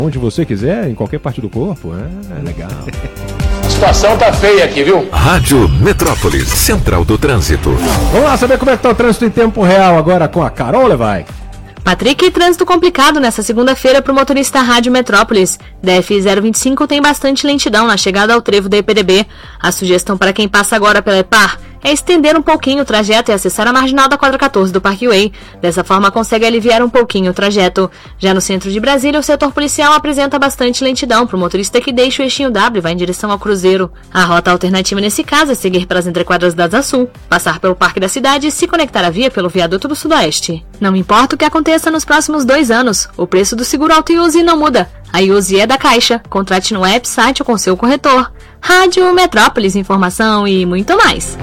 onde você quiser, em qualquer parte do corpo. É legal. A situação tá feia aqui, viu? Rádio Metrópolis, Central do Trânsito. Vamos lá saber como é que tá o trânsito em tempo real agora com a Carol Levai. Patrick, trânsito complicado nessa segunda-feira para o motorista Rádio Metrópolis. DF 025 tem bastante lentidão na chegada ao trevo da EPDB. A sugestão para quem passa agora pela EPAR é estender um pouquinho o trajeto e acessar a marginal da quadra 14 do Parkway. Dessa forma, consegue aliviar um pouquinho o trajeto. Já no centro de Brasília, o setor policial apresenta bastante lentidão para o motorista que deixa o eixinho W e vai em direção ao Cruzeiro. A rota alternativa nesse caso é seguir pelas entrequadras da Asa Sul, passar pelo Parque da Cidade e se conectar à via pelo viaduto do Sudoeste. Não importa o que aconteça nos próximos 2 anos, o preço do seguro auto Iuse não muda. A Iuse é da Caixa. Contrate no app, site ou com seu corretor. Rádio Metrópolis, informação e muito mais.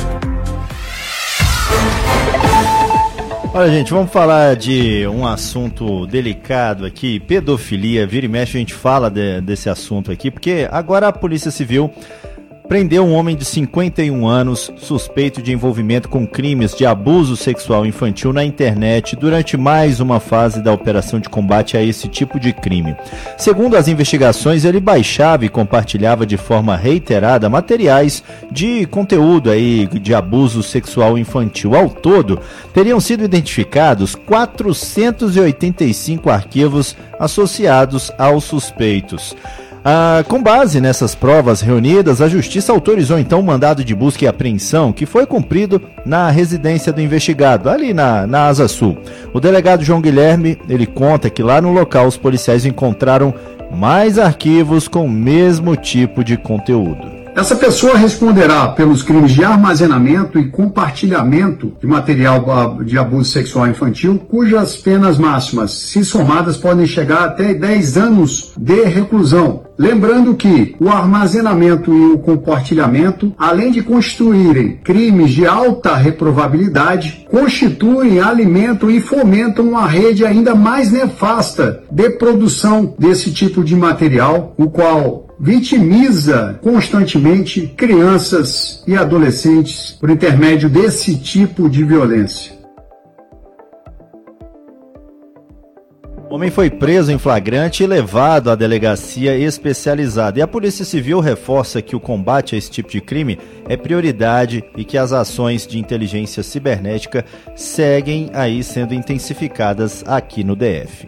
Olha, gente, vamos falar de um assunto delicado aqui, pedofilia. Vira e mexe a gente fala desse assunto aqui, porque agora a Polícia Civil prendeu um homem de 51 anos suspeito de envolvimento com crimes de abuso sexual infantil na internet durante mais uma fase da operação de combate a esse tipo de crime. Segundo as investigações, ele baixava e compartilhava de forma reiterada materiais de conteúdo aí de abuso sexual infantil. Ao todo, teriam sido identificados 485 arquivos associados aos suspeitos. Com base nessas provas reunidas, a Justiça autorizou então um mandado de busca e apreensão que foi cumprido na residência do investigado, ali na Asa Sul. O delegado João Guilherme, ele conta que lá no local os policiais encontraram mais arquivos com o mesmo tipo de conteúdo. Essa pessoa responderá pelos crimes de armazenamento e compartilhamento de material de abuso sexual infantil, cujas penas máximas, se somadas, podem chegar até 10 anos de reclusão. Lembrando que o armazenamento e o compartilhamento, além de constituírem crimes de alta reprovabilidade, constituem, alimentam e fomentam uma rede ainda mais nefasta de produção desse tipo de material, o qual vitimiza constantemente crianças e adolescentes por intermédio desse tipo de violência. O homem foi preso em flagrante e levado à delegacia especializada. E a Polícia Civil reforça que o combate a esse tipo de crime é prioridade e que as ações de inteligência cibernética seguem aí sendo intensificadas aqui no DF.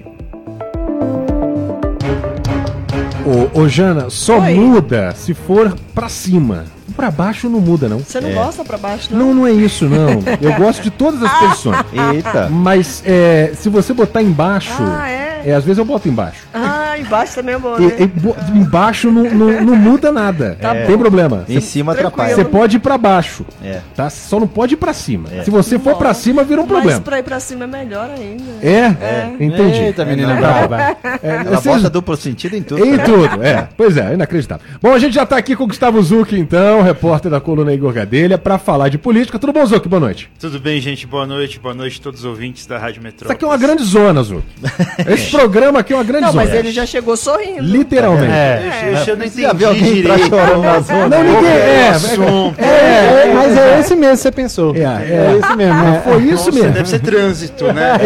Ô Jana, só muda se for pra cima. Pra baixo não muda, não. Você não gosta pra baixo, não? Não é isso, não. Eu gosto de todas as posições. Eita. Mas se você botar embaixo... às vezes eu boto embaixo. Embaixo também é bom, né? Embaixo não muda nada. Tem problema. Em cima atrapalha. Você pode ir pra baixo. Tá? Só não pode ir pra cima. Se você for pra cima, vira um problema. Mas pra ir pra cima é melhor ainda. Entendi. Eita, menina brava. Ela bota duplo sentido em tudo. Em tudo, Pois é, inacreditável. Bom, a gente já tá aqui com o Gustavo Zucchi, então, repórter da coluna Igor Gadelha, pra falar de política. Tudo bom, Zucchi? Boa noite. Tudo bem, gente. Boa noite a todos os ouvintes da Rádio Metrópolis. Isso aqui é uma grande zona, Zucchi. Esse programa aqui é uma grande zona. Não, mas ele já chegou sorrindo. Literalmente. Eu não entendi alguém direito. Na zona. Não, ninguém. Mas é esse mesmo que você pensou. É esse mesmo. Foi isso mesmo. Deve ser trânsito, né?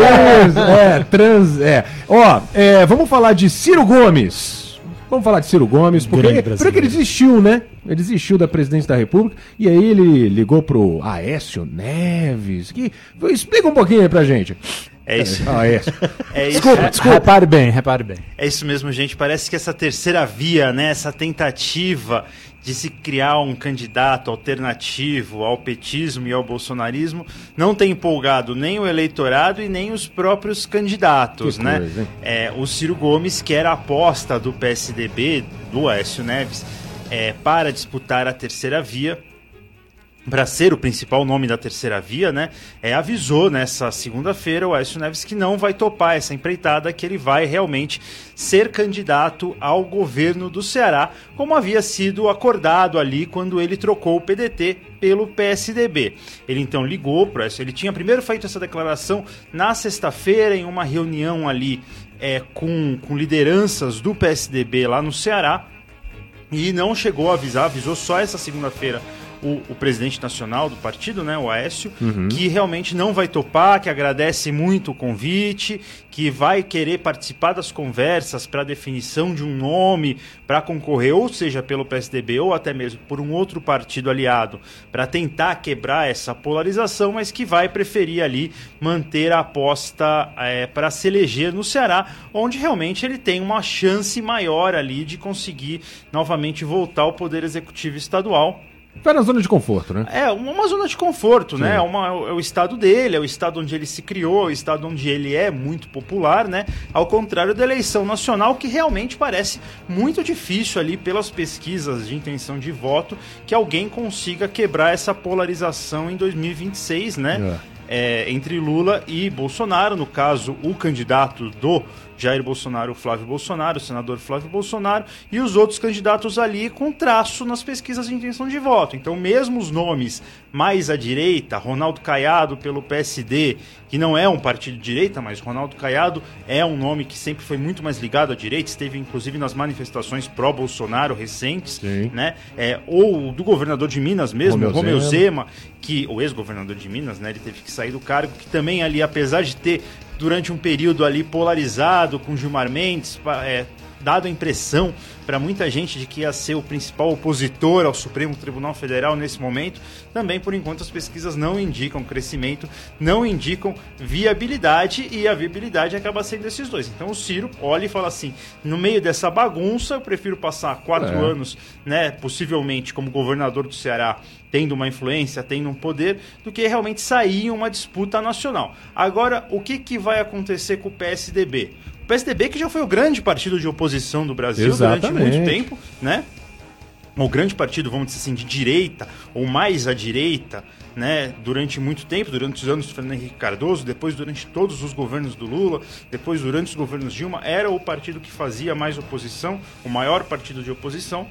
Vamos falar de Ciro Gomes. Vamos falar de Ciro Gomes, porque ele desistiu, né? Ele desistiu da presidência da República e aí ele ligou pro Aécio Neves. Explica um pouquinho aí pra gente. É isso. Desculpa. Repare bem. É isso mesmo, gente. Parece que essa terceira via, né? Essa tentativa de se criar um candidato alternativo ao petismo e ao bolsonarismo não tem empolgado nem o eleitorado e nem os próprios candidatos, né? O Ciro Gomes, que era a aposta do PSDB, do Aécio Neves, para disputar a terceira via, para ser o principal nome da terceira via, né, avisou nessa segunda-feira o Aécio Neves que não vai topar essa empreitada, que ele vai realmente ser candidato ao governo do Ceará, como havia sido acordado ali quando ele trocou o PDT pelo PSDB. Ele então ligou para isso, ele tinha primeiro feito essa declaração na sexta-feira em uma reunião ali com lideranças do PSDB lá no Ceará, e não chegou a avisou só essa segunda-feira o presidente nacional do partido, né, o Aécio, que realmente não vai topar, que agradece muito o convite, que vai querer participar das conversas para a definição de um nome para concorrer, ou seja, pelo PSDB ou até mesmo por um outro partido aliado, para tentar quebrar essa polarização, mas que vai preferir ali manter a aposta para se eleger no Ceará, onde realmente ele tem uma chance maior ali de conseguir novamente voltar ao Poder Executivo Estadual. Vai na zona de conforto, né? É, uma zona de conforto, né? É o estado dele, é o estado onde ele se criou, é o estado onde ele é muito popular, né? Ao contrário da eleição nacional, que realmente parece muito difícil ali pelas pesquisas de intenção de voto que alguém consiga quebrar essa polarização em 2026, né? Entre Lula e Bolsonaro, no caso, o candidato do Jair Bolsonaro, o Flávio Bolsonaro, o senador Flávio Bolsonaro, e os outros candidatos ali com traço nas pesquisas de intenção de voto. Então, mesmo os nomes mais à direita, Ronaldo Caiado pelo PSD, que não é um partido de direita, mas Ronaldo Caiado é um nome que sempre foi muito mais ligado à direita, esteve inclusive nas manifestações pró-Bolsonaro recentes, né? Ou do governador de Minas mesmo, Romeu Zema, que o ex-governador de Minas, né? Ele teve que sair do cargo, que também ali, apesar de ter durante um período ali polarizado com Gilmar Mendes, dado a impressão para muita gente de que ia ser o principal opositor ao Supremo Tribunal Federal nesse momento, também por enquanto as pesquisas não indicam crescimento, não indicam viabilidade, e a viabilidade acaba sendo esses dois. Então o Ciro olha e fala assim, no meio dessa bagunça eu prefiro passar 4 anos, né, possivelmente como governador do Ceará, tendo uma influência, tendo um poder, do que realmente sair em uma disputa nacional. Agora, o que vai acontecer com o PSDB? O PSDB, que já foi o grande partido de oposição do Brasil durante muito tempo, né? O grande partido, vamos dizer assim, de direita, ou mais à direita, né? Durante muito tempo, durante os anos do Fernando Henrique Cardoso, depois durante todos os governos do Lula, depois durante os governos Dilma, era o partido que fazia mais oposição, o maior partido de oposição.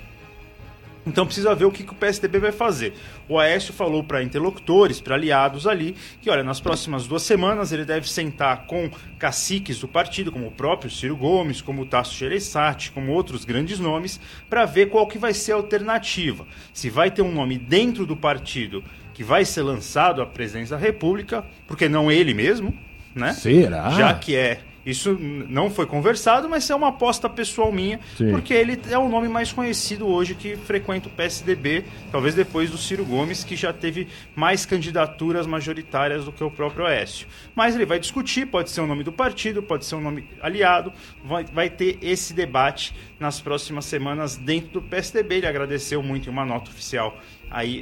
Então precisa ver o que o PSDB vai fazer. O Aécio falou para interlocutores, para aliados ali, que olha, nas próximas 2 semanas ele deve sentar com caciques do partido, como o próprio Ciro Gomes, como o Tasso Gereissati, como outros grandes nomes, para ver qual que vai ser a alternativa. Se vai ter um nome dentro do partido que vai ser lançado à presidência da República, porque não ele mesmo, né? Será? Já que isso não foi conversado, mas é uma aposta pessoal minha, porque ele é o nome mais conhecido hoje que frequenta o PSDB, talvez depois do Ciro Gomes, que já teve mais candidaturas majoritárias do que o próprio Aécio. Mas ele vai discutir, pode ser o nome do partido, pode ser um nome aliado, vai ter esse debate nas próximas semanas dentro do PSDB. Ele agradeceu muito em uma nota oficial aí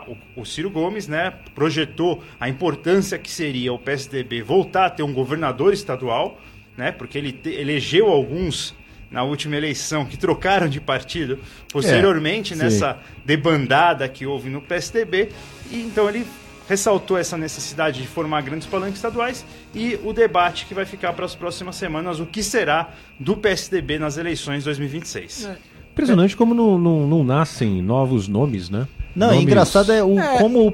o Ciro Gomes, né, projetou a importância que seria o PSDB voltar a ter um governador estadual, né, porque ele elegeu alguns na última eleição que trocaram de partido posteriormente nessa debandada que houve no PSDB, e então ele ressaltou essa necessidade de formar grandes palanques estaduais e o debate que vai ficar para as próximas semanas, o que será do PSDB nas eleições de 2026. Impressionante como não nascem novos nomes, né? Não, nomes... engraçado como o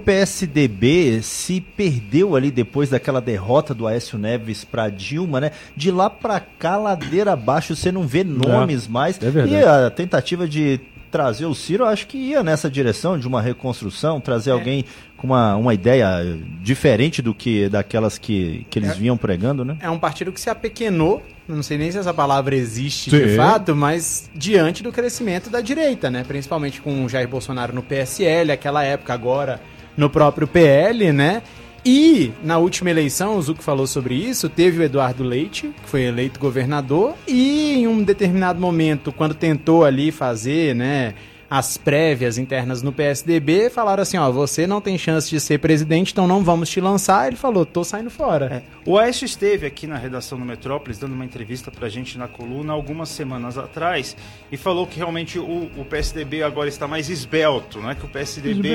PSDB se perdeu ali depois daquela derrota do Aécio Neves para Dilma, né? De lá para cá, ladeira abaixo, você não vê nomes mais. É verdade. E a tentativa de trazer o Ciro, acho que ia nessa direção de uma reconstrução, trazer alguém com uma ideia diferente do que daquelas que eles vinham pregando, né? É um partido que se apequenou, não sei nem se essa palavra existe de fato, mas diante do crescimento da direita, né? Principalmente com o Jair Bolsonaro no PSL, aquela época, agora no próprio PL, né? E na última eleição, o Zucco falou sobre isso, teve o Eduardo Leite, que foi eleito governador, e em um determinado momento, quando tentou ali fazer, né, as prévias internas no PSDB, falaram assim, ó, você não tem chance de ser presidente, então não vamos te lançar. Ele falou, tô saindo fora. O Aécio esteve aqui na redação do Metrópolis, dando uma entrevista pra gente na coluna algumas semanas atrás, e falou que realmente o PSDB agora está mais esbelto, né, que o PSDB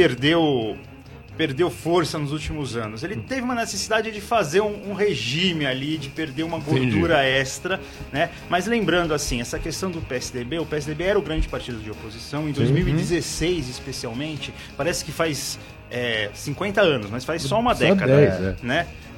perdeu força nos últimos anos. Ele teve uma necessidade de fazer um regime ali, de perder uma gordura extra, né? Mas lembrando assim, essa questão do PSDB, o PSDB era o grande partido de oposição, em 2016 especialmente, parece que faz 50 anos, mas faz só uma década, 10, né?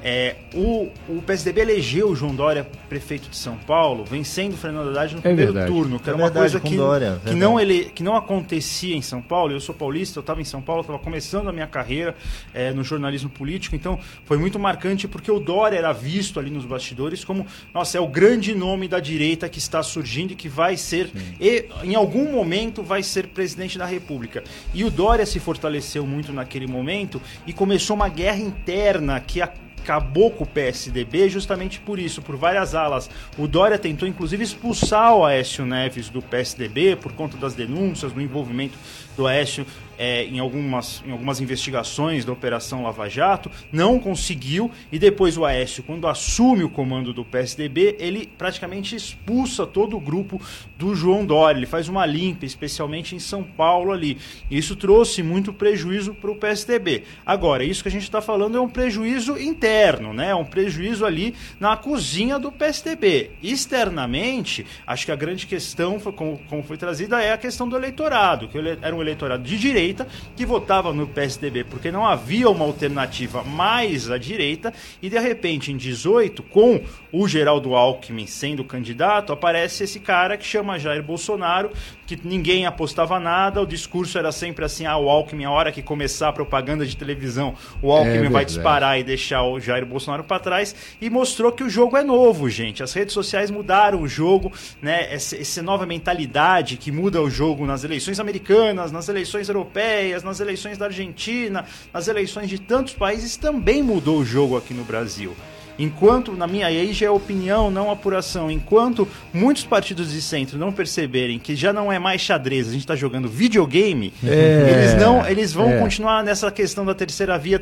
O PSDB elegeu o João Dória prefeito de São Paulo, vencendo o Fernando Haddad no primeiro turno, que era uma coisa que não acontecia em São Paulo. Eu sou paulista, eu estava em São Paulo, estava começando a minha carreira no jornalismo político, então foi muito marcante porque o Dória era visto ali nos bastidores como, nossa, é o grande nome da direita que está surgindo e que vai ser, em algum momento, vai ser presidente da República. E o Dória se fortaleceu muito naquele momento e começou uma guerra interna que acabou com o PSDB justamente por isso, por várias alas. O Dória tentou inclusive expulsar o Aécio Neves do PSDB por conta das denúncias, do envolvimento do Aécio em algumas investigações da Operação Lava Jato, não conseguiu, e depois o Aécio, quando assume o comando do PSDB, ele praticamente expulsa todo o grupo do João Dória, ele faz uma limpa, especialmente em São Paulo ali. Isso trouxe muito prejuízo para o PSDB. Agora, isso que a gente está falando é um prejuízo interno, né? É um prejuízo ali na cozinha do PSDB. Externamente, acho que a grande questão, como foi trazida, é a questão do eleitorado, que era um eleitorado de direita que votava no PSDB porque não havia uma alternativa mais à direita, e de repente em 18, com o Geraldo Alckmin sendo candidato, aparece esse cara que chama Jair Bolsonaro, que ninguém apostava nada, o discurso era sempre assim, o Alckmin, a hora que começar a propaganda de televisão, o Alckmin vai disparar e deixar o Jair Bolsonaro para trás, e mostrou que o jogo é novo, gente. As redes sociais mudaram o jogo, né? Essa nova mentalidade que muda o jogo nas eleições americanas, nas eleições europeias, nas eleições da Argentina, nas eleições de tantos países, também mudou o jogo aqui no Brasil. Enquanto, na minha, e aí já é opinião, não apuração, enquanto muitos partidos de centro não perceberem que já não é mais xadrez, a gente está jogando videogame, eles vão continuar nessa questão da terceira via,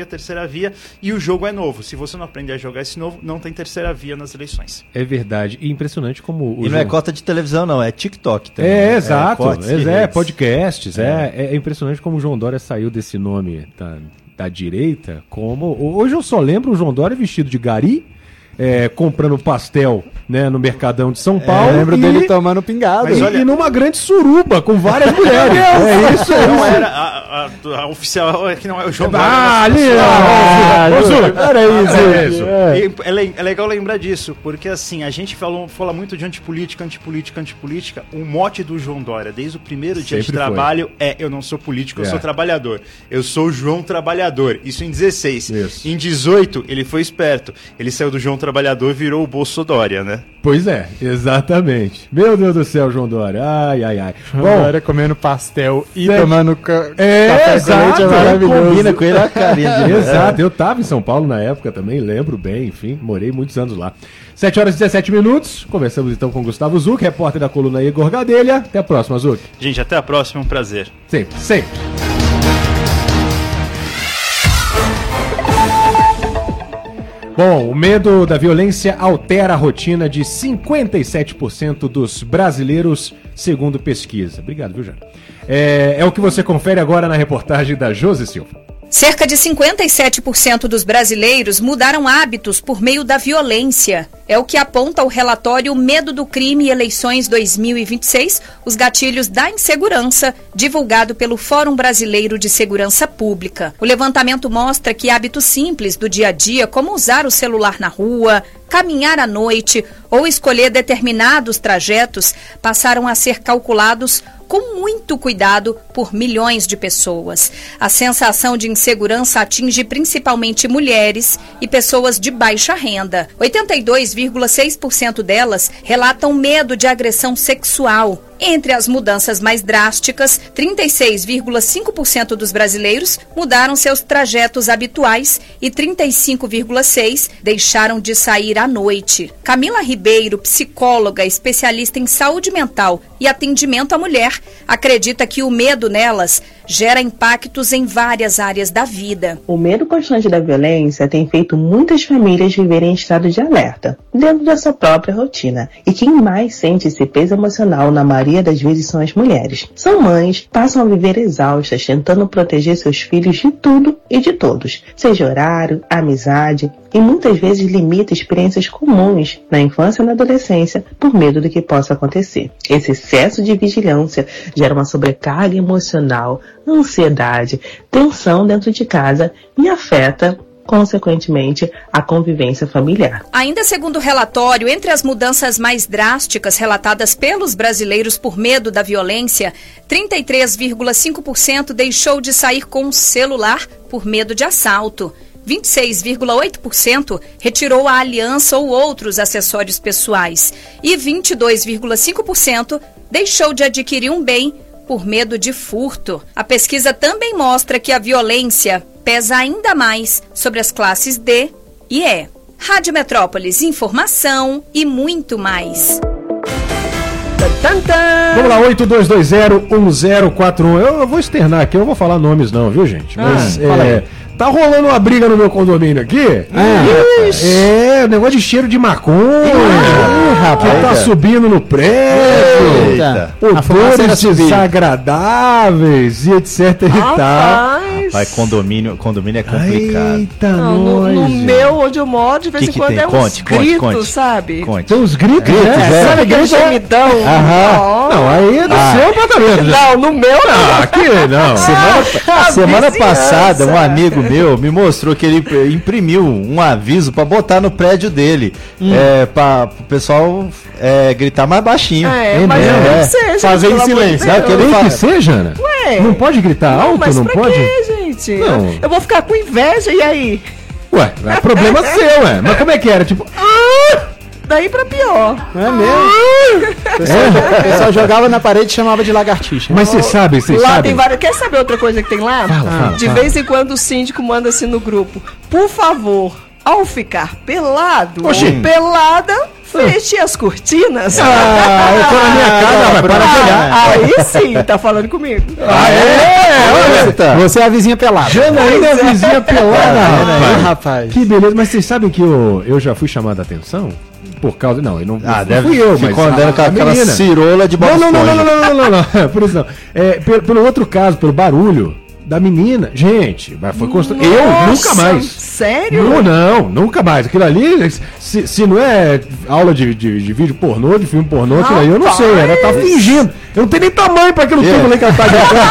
e o jogo é novo. Se você não aprender a jogar esse novo, não tem terceira via nas eleições. É verdade, e impressionante como... não é cota de televisão não, é TikTok também. Exato, podcasts, é impressionante como o João Dória saiu desse nome da direita, como... Hoje eu só lembro o João Dória vestido de gari, comprando pastel, né, no Mercadão de São Paulo. Lembro dele tomando pingado. E numa grande suruba com várias mulheres. Isso não era a oficial, que não é o João Dória. É legal lembrar disso, porque assim, a gente fala muito de antipolítica. O mote do João Dória, desde o primeiro dia de trabalho, eu não sou político, eu sou trabalhador. Eu sou o João Trabalhador. Isso em 16. Isso. Em 18, ele foi esperto. Ele saiu do João Trabalhador e virou o Bolsodória, né? Pois é, exatamente. Meu Deus do céu, João Dória. Ai. João Dória comendo pastel e tomando café exato, com leite é maravilhoso. Combina com ele a carinha de exato, eu tava em São Paulo na época também, lembro bem, enfim, morei muitos anos lá. 7h17, conversamos então com Gustavo Zuc, repórter da coluna Igor Gadelha. Até a próxima, Zuc. Gente, até a próxima, um prazer. Sempre. Bom, o medo da violência altera a rotina de 57% dos brasileiros, segundo pesquisa. Obrigado, viu, Jana? É o que você confere agora na reportagem da Josi Silva. Cerca de 57% dos brasileiros mudaram hábitos por meio da violência. É o que aponta o relatório Medo do Crime e Eleições 2026, os gatilhos da insegurança, divulgado pelo Fórum Brasileiro de Segurança Pública. O levantamento mostra que hábitos simples do dia a dia, como usar o celular na rua, caminhar à noite ou escolher determinados trajetos, passaram a ser calculados com muito cuidado por milhões de pessoas. A sensação de insegurança atinge principalmente mulheres e pessoas de baixa renda. 82,6% delas relatam medo de agressão sexual. Entre as mudanças mais drásticas, 36,5% dos brasileiros mudaram seus trajetos habituais e 35,6% deixaram de sair à noite. Camila Ribeiro, psicóloga, especialista em saúde mental e atendimento à mulher, acredita que o medo nelas gera impactos em várias áreas da vida. O medo constante da violência tem feito muitas famílias viverem em estado de alerta, dentro da sua própria rotina. E quem mais sente esse peso emocional, na maioria das vezes, são as mulheres. São mães, passam a viver exaustas, tentando proteger seus filhos de tudo e de todos, seja horário, amizade, e muitas vezes limita experiências comuns na infância e na adolescência por medo do que possa acontecer. Esse excesso de vigilância gera uma sobrecarga emocional, ansiedade, tensão dentro de casa e afeta consequentemente, a convivência familiar. Ainda segundo o relatório, entre as mudanças mais drásticas relatadas pelos brasileiros por medo da violência, 33,5% deixou de sair com o celular por medo de assalto. 26,8% retirou a aliança ou outros acessórios pessoais. E 22,5% deixou de adquirir um bem por medo de furto. A pesquisa também mostra que a violência pesa ainda mais sobre as classes D e E. Rádio Metrópolis, informação e muito mais. Vamos lá, 82201041. Eu vou externar aqui, eu não vou falar nomes não, viu, gente? Mas tá rolando uma briga no meu condomínio aqui. Negócio de cheiro de maconha. Que tá subindo no prédio. Odores desagradáveis e etc e tal. Vai, condomínio é complicado. Eita, no meu, onde eu moro, de vez em quando é uns gritos, sabe? Tem uns gritos, sabe aquele gemidão? Não, aí é do seu apartamento. Não, no meu não. Aqui não. Semana passada, um amigo meu me mostrou que ele imprimiu um aviso pra botar no prédio dele. Pra o pessoal gritar mais baixinho. Mas não tem que ser, fazer em silêncio. Sabe o que ele faz? Tem que ser, Jana? Ué. Não pode gritar alto? Mas não pra pode? Quê, gente? Não. Eu vou ficar com inveja, e aí? Ué, é problema seu, ué. Mas como é que era? Tipo... Daí pra pior. É mesmo? O pessoal jogava na parede e chamava de lagartixa. Mas vocês sabem, Lá tem várias... Quer saber outra coisa que tem lá? Fala, de vez em quando o síndico manda assim no grupo: por favor, ao ficar pelado ou pelada, feche as cortinas. Eu tô na minha casa, vai, para de olhar. Aí sim, tá falando comigo. Você é a vizinha pelada. Janaína é a vizinha pelada, rapaz. Que beleza, mas vocês sabem que eu já fui chamado a atenção? Por causa... Não, eu não fui eu, mas... Ficou andando com aquela cirola de bola. Não. Por isso não. Pelo outro caso, pelo barulho da menina. Gente, foi construído. Eu nunca mais. Sério? Não, nunca mais. Aquilo ali, se não é aula de vídeo pornô, de filme pornô, aquilo aí eu não sei. Ela tá fingindo. Eu não tenho nem tamanho pra aquilo tudo ali que ela tá gritando.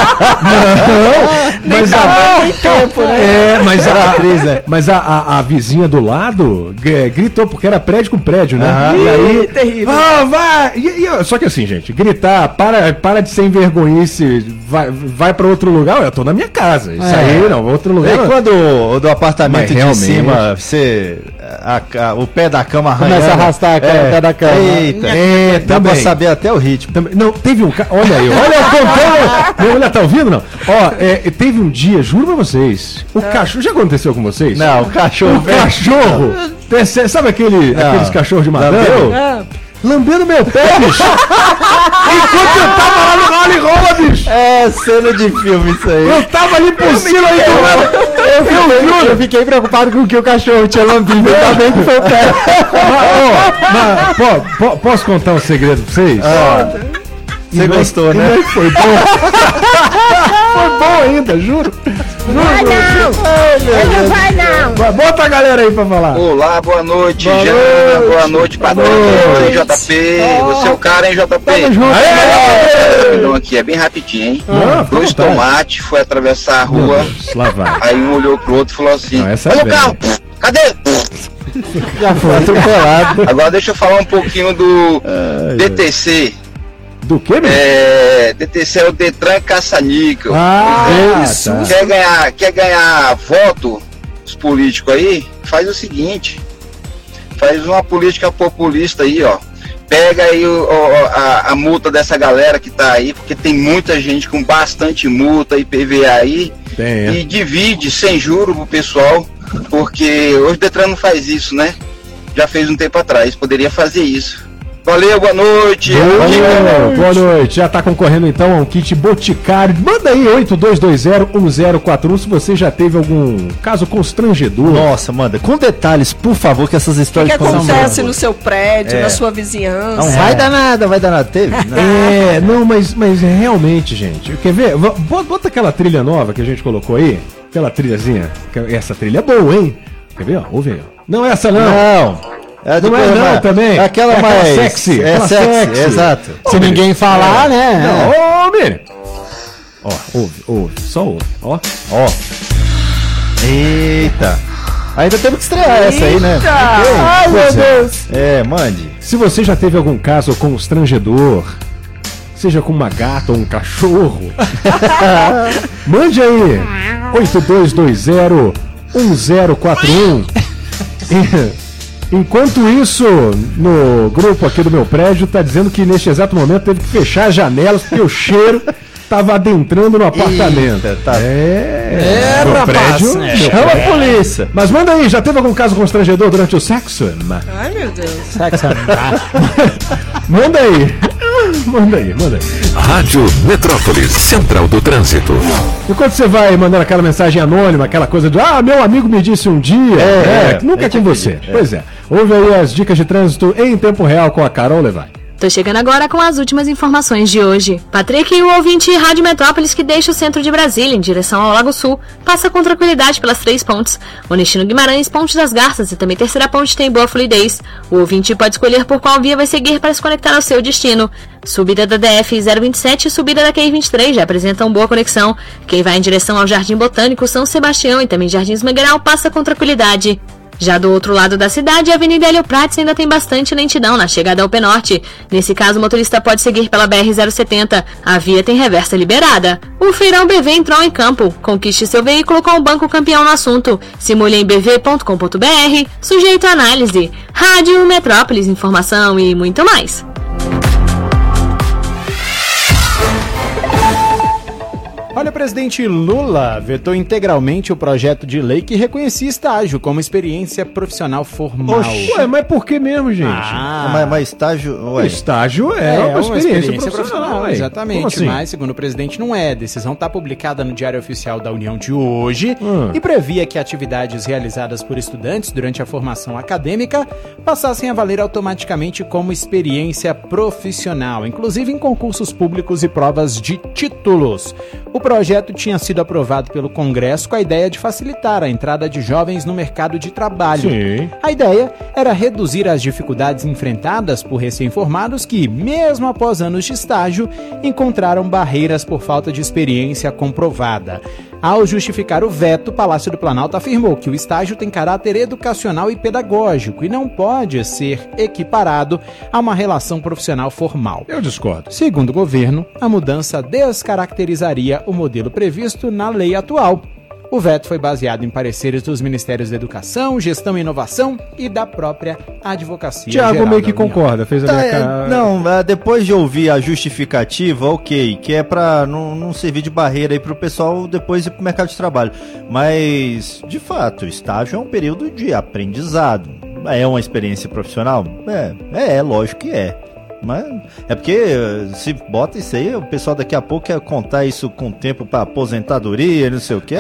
Não, mas tem tempo, né? Mas a vizinha do lado gritou, porque era prédio com prédio, né? E aí, terrível. Vai! Só que assim, gente, gritar, para de ser envergonhice, vai pra outro lugar, eu tô na minha casa. Isso aí, não, outro lugar. E quando o do apartamento de cima, o pé da cama arranha. Começa a arrastar a cama, o pé da cama. Eita, dá pra saber até o ritmo. Não, teve um cara. Olha aí, olha contando. Olha, tá ouvindo não? Teve um dia, juro pra vocês. O cachorro. Já aconteceu com vocês? Não, o cachorro. O cachorro. Sabe aqueles cachorros de madame? Lambendo meu pé, bicho. Enquanto eu tava lá no Rally Rola, bicho. É cena de filme isso aí. Eu tava ali por cima aí eu fiquei preocupado com o que o cachorro tinha lambido. Ainda bem que foi o pé. Posso contar um segredo pra vocês? Você gostou, né? Foi bom. Foi bom ainda, juro. Vai não! Não vai não! Bota a galera aí pra falar. Olá, boa noite, Jana. Boa noite, Padrão. JP. Você é o cara, hein, JP? Então aqui é bem rapidinho, hein? Dois tomates, foi atravessar a rua. Aí um olhou pro outro e falou assim: olha o carro, cadê? Já foi atropelado. Agora deixa eu falar um pouquinho do DTC. Do que, meu? DTC é o Detran Caça-Níquel. Quer ganhar voto, os políticos aí? Faz o seguinte: faz uma política populista aí, ó. Pega aí a multa dessa galera que tá aí, porque tem muita gente com bastante multa e PVA aí. E divide sem juro pro pessoal, porque hoje o Detran não faz isso, né? Já fez um tempo atrás, poderia fazer isso. Valeu, boa noite. Boa noite. Já tá concorrendo então a um kit Boticário. Manda aí 82201041 se você já teve algum caso constrangedor. Nossa, manda. Com detalhes, por favor, que essas histórias... O que acontece no seu prédio, na sua vizinhança? Não vai dar nada. Teve? Não, mas realmente, gente. Quer ver? Bota aquela trilha nova que a gente colocou aí. Aquela trilhazinha. Essa trilha é boa, hein? Quer ver? Oi, ó. Não, essa não. Não. Não também. Aquela mais sexy. Sexy, exato. Se ninguém falar, né? Não, Miri. Ó, ouve, só ouve. Ó. Eita! Ainda temos que estrear essa aí, né? Ai, meu Deus! Mande. Se você já teve algum caso constrangedor, seja com uma gata ou um cachorro, mande aí 8220-1041. Enquanto isso, no grupo aqui do meu prédio, tá dizendo que neste exato momento teve que fechar as janelas porque o cheiro tava adentrando no apartamento. Eita, tá. Rapaz. Chama a polícia. Mas manda aí, já teve algum caso constrangedor durante o sexo? Ai, meu Deus. Manda aí. Manda aí. Rádio Metrópolis, Central do Trânsito. Enquanto você vai mandando aquela mensagem anônima, aquela coisa de meu amigo me disse um dia, nunca é com você. Pois é. Ouve aí as dicas de trânsito em tempo real com a Carol Levai. Tô chegando agora com as últimas informações de hoje. Patrick, o ouvinte Rádio Metrópolis que deixa o centro de Brasília em direção ao Lago Sul, passa com tranquilidade pelas 3 pontes. Onestino Guimarães, Ponte das Garças e também Terceira Ponte tem boa fluidez. O ouvinte pode escolher por qual via vai seguir para se conectar ao seu destino. Subida da DF-027 e subida da QI-23 já apresentam boa conexão. Quem vai em direção ao Jardim Botânico, São Sebastião e também Jardins Mangueiral passa com tranquilidade. Já do outro lado da cidade, a Avenida Hélio Prates ainda tem bastante lentidão na chegada ao Penorte. Nesse caso, o motorista pode seguir pela BR-070. A via tem reversa liberada. O Feirão BV entrou em campo. Conquiste seu veículo com o Banco Campeão no assunto. Simule em bv.com.br, sujeito à análise. Rádio Metrópolis, informação e muito mais. Olha, o presidente Lula vetou integralmente o projeto de lei que reconhecia estágio como experiência profissional formal. Ué, mas por que mesmo, gente? Mas estágio... Ué. Estágio é uma experiência profissional. Exatamente, assim? Mas, segundo o presidente, não é. A decisão está publicada no Diário Oficial da União de hoje e previa que atividades realizadas por estudantes durante a formação acadêmica passassem a valer automaticamente como experiência profissional, inclusive em concursos públicos e provas de títulos. O projeto tinha sido aprovado pelo Congresso com a ideia de facilitar a entrada de jovens no mercado de trabalho. Sim. A ideia era reduzir as dificuldades enfrentadas por recém-formados que, mesmo após anos de estágio, encontraram barreiras por falta de experiência comprovada. Ao justificar o veto, o Palácio do Planalto afirmou que o estágio tem caráter educacional e pedagógico e não pode ser equiparado a uma relação profissional formal. Eu discordo. Segundo o governo, a mudança descaracterizaria o modelo previsto na lei atual. O veto foi baseado em pareceres dos Ministérios da Educação, Gestão e Inovação e da própria Advocacia Tiago Geral meio que da União. concorda, fez a minha cara... Não, depois de ouvir a justificativa, ok, que é pra não servir de barreira aí pro pessoal depois ir pro mercado de trabalho. Mas, de fato, o estágio é um período de aprendizado. É uma experiência profissional? Lógico que é. Mas é porque se bota isso aí, o pessoal daqui a pouco quer contar isso com tempo pra aposentadoria, não sei o que.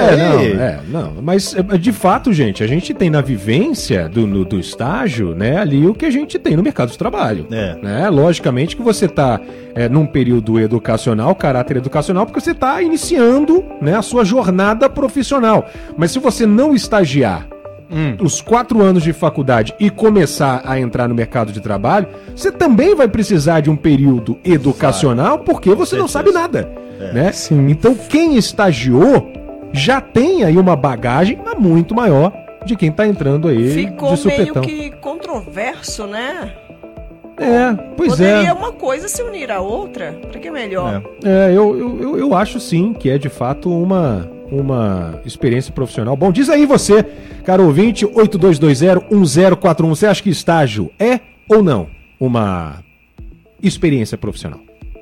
Não, mas de fato, gente, a gente tem na vivência do estágio, né, ali o que a gente tem no mercado de trabalho. Né? Logicamente que você tá num período educacional, caráter educacional, porque você tá iniciando, né, a sua jornada profissional. Mas se você não estagiar os 4 anos de faculdade e começar a entrar no mercado de trabalho, você também vai precisar de um período educacional, porque você não sabe nada, né? Sim. Então quem estagiou já tem aí uma bagagem muito maior de quem tá entrando aí Ficou de supetão. meio que controverso, né? Poderia uma coisa se unir à outra, pra que melhor? Eu acho sim que é de fato uma experiência profissional. Bom, diz aí você, caro ouvinte, 8220-1041, você acha que estágio é ou não uma experiência profissional?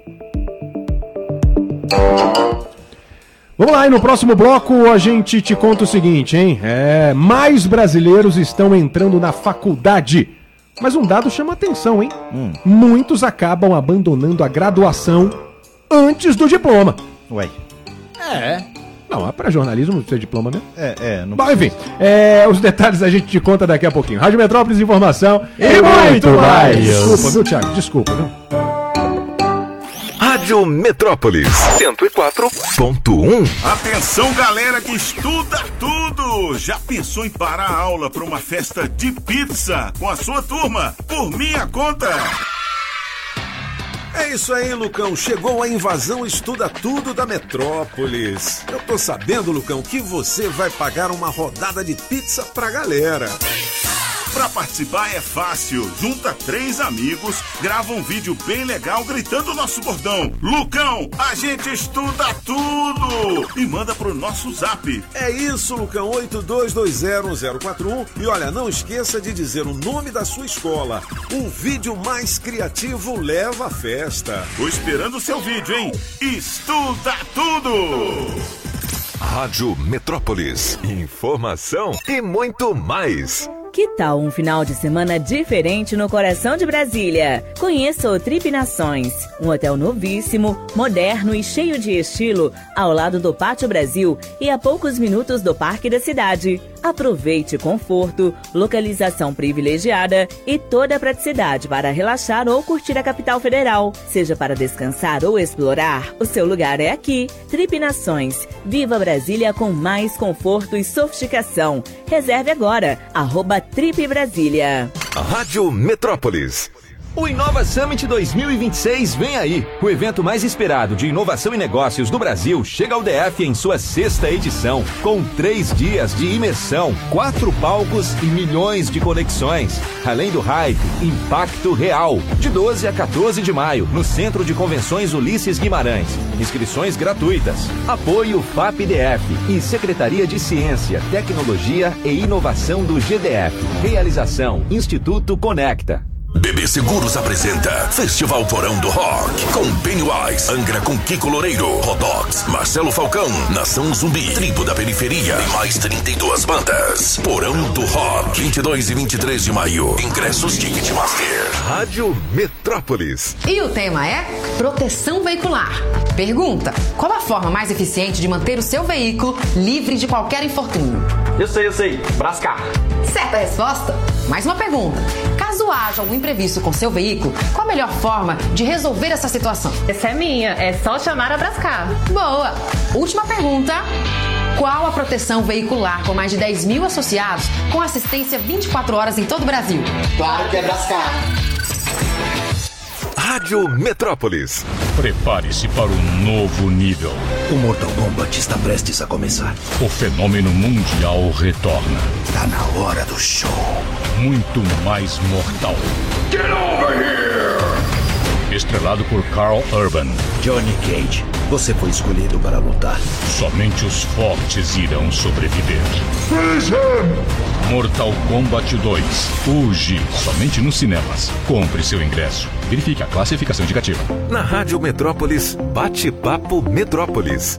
Vamos lá, e no próximo bloco a gente te conta o seguinte, hein? Mais brasileiros estão entrando na faculdade. Mas um dado chama atenção, hein? Muitos acabam abandonando a graduação antes do diploma. Ué. Não, para jornalismo não precisa de diploma mesmo. Não Bom, enfim, os detalhes a gente te conta daqui a pouquinho. Rádio Metrópolis, informação e muito mais. Desculpa, viu, Thiago? Desculpa, viu? Rádio Metrópolis 104.1. Atenção, galera que estuda tudo! Já pensou em parar a aula para uma festa de pizza com a sua turma? Por minha conta! É isso aí, Lucão. Chegou a invasão Estuda Tudo da Metrópolis. Eu tô sabendo, Lucão, que você vai pagar uma rodada de pizza pra galera. Pra participar é fácil. Junta 3 amigos, grava um vídeo bem legal gritando o nosso bordão. Lucão, a gente estuda tudo! E manda pro nosso zap. É isso, Lucão, 82201041. E olha, não esqueça de dizer o nome da sua escola. O vídeo mais criativo leva a festa. Tô esperando o seu vídeo, hein? Estuda tudo! Rádio Metrópolis. Informação e muito mais. Que tal um final de semana diferente no coração de Brasília? Conheça o Trip Nações, um hotel novíssimo, moderno e cheio de estilo, ao lado do Pátio Brasil e a poucos minutos do Parque da Cidade. Aproveite conforto, localização privilegiada e toda a praticidade para relaxar ou curtir a capital federal. Seja para descansar ou explorar, o seu lugar é aqui. Trip Nações. Viva Brasília com mais conforto e sofisticação. Reserve agora, @Trip Brasília. Rádio Metrópolis. O Inova Summit 2026 vem aí. O evento mais esperado de inovação e negócios do Brasil chega ao DF em sua 6ª edição, com 3 dias de imersão, 4 palcos e milhões de conexões. Além do hype, impacto real. De 12 a 14 de maio, no Centro de Convenções Ulisses Guimarães. Inscrições gratuitas. Apoio FAP-DF e Secretaria de Ciência, Tecnologia e Inovação do GDF. Realização Instituto Conecta. BB Seguros apresenta Festival Porão do Rock, com Pennywise, Angra com Kiko Loureiro, Rodox, Marcelo Falcão, Nação Zumbi, Tribo da Periferia e mais 32 bandas. Porão do Rock, 22 e 23 de maio. Ingressos Ticketmaster. Rádio Metrópolis. E o tema é proteção veicular. Pergunta: qual a forma mais eficiente de manter o seu veículo livre de qualquer infortúnio? Eu sei. Brascar. Certa resposta. Mais uma pergunta. Caso haja algum imprevisto com seu veículo, qual a melhor forma de resolver essa situação? Essa é minha, é só chamar a Brascar. Boa! Última pergunta. Qual a proteção veicular com mais de 10 mil associados com assistência 24 horas em todo o Brasil? Claro que é Brascar. Rádio Metrópolis. Prepare-se para um novo nível. O Mortal Kombat está prestes a começar. O fenômeno mundial retorna. Está na hora do show. Muito mais mortal. Get over here! Estrelado por Carl Urban. Johnny Cage, você foi escolhido para lutar. Somente os fortes irão sobreviver. Freeze him! Mortal Kombat 2. Hoje, somente nos cinemas. Compre seu ingresso. Verifique a classificação indicativa. Na Rádio Metrópolis, Bate-Papo Metrópolis.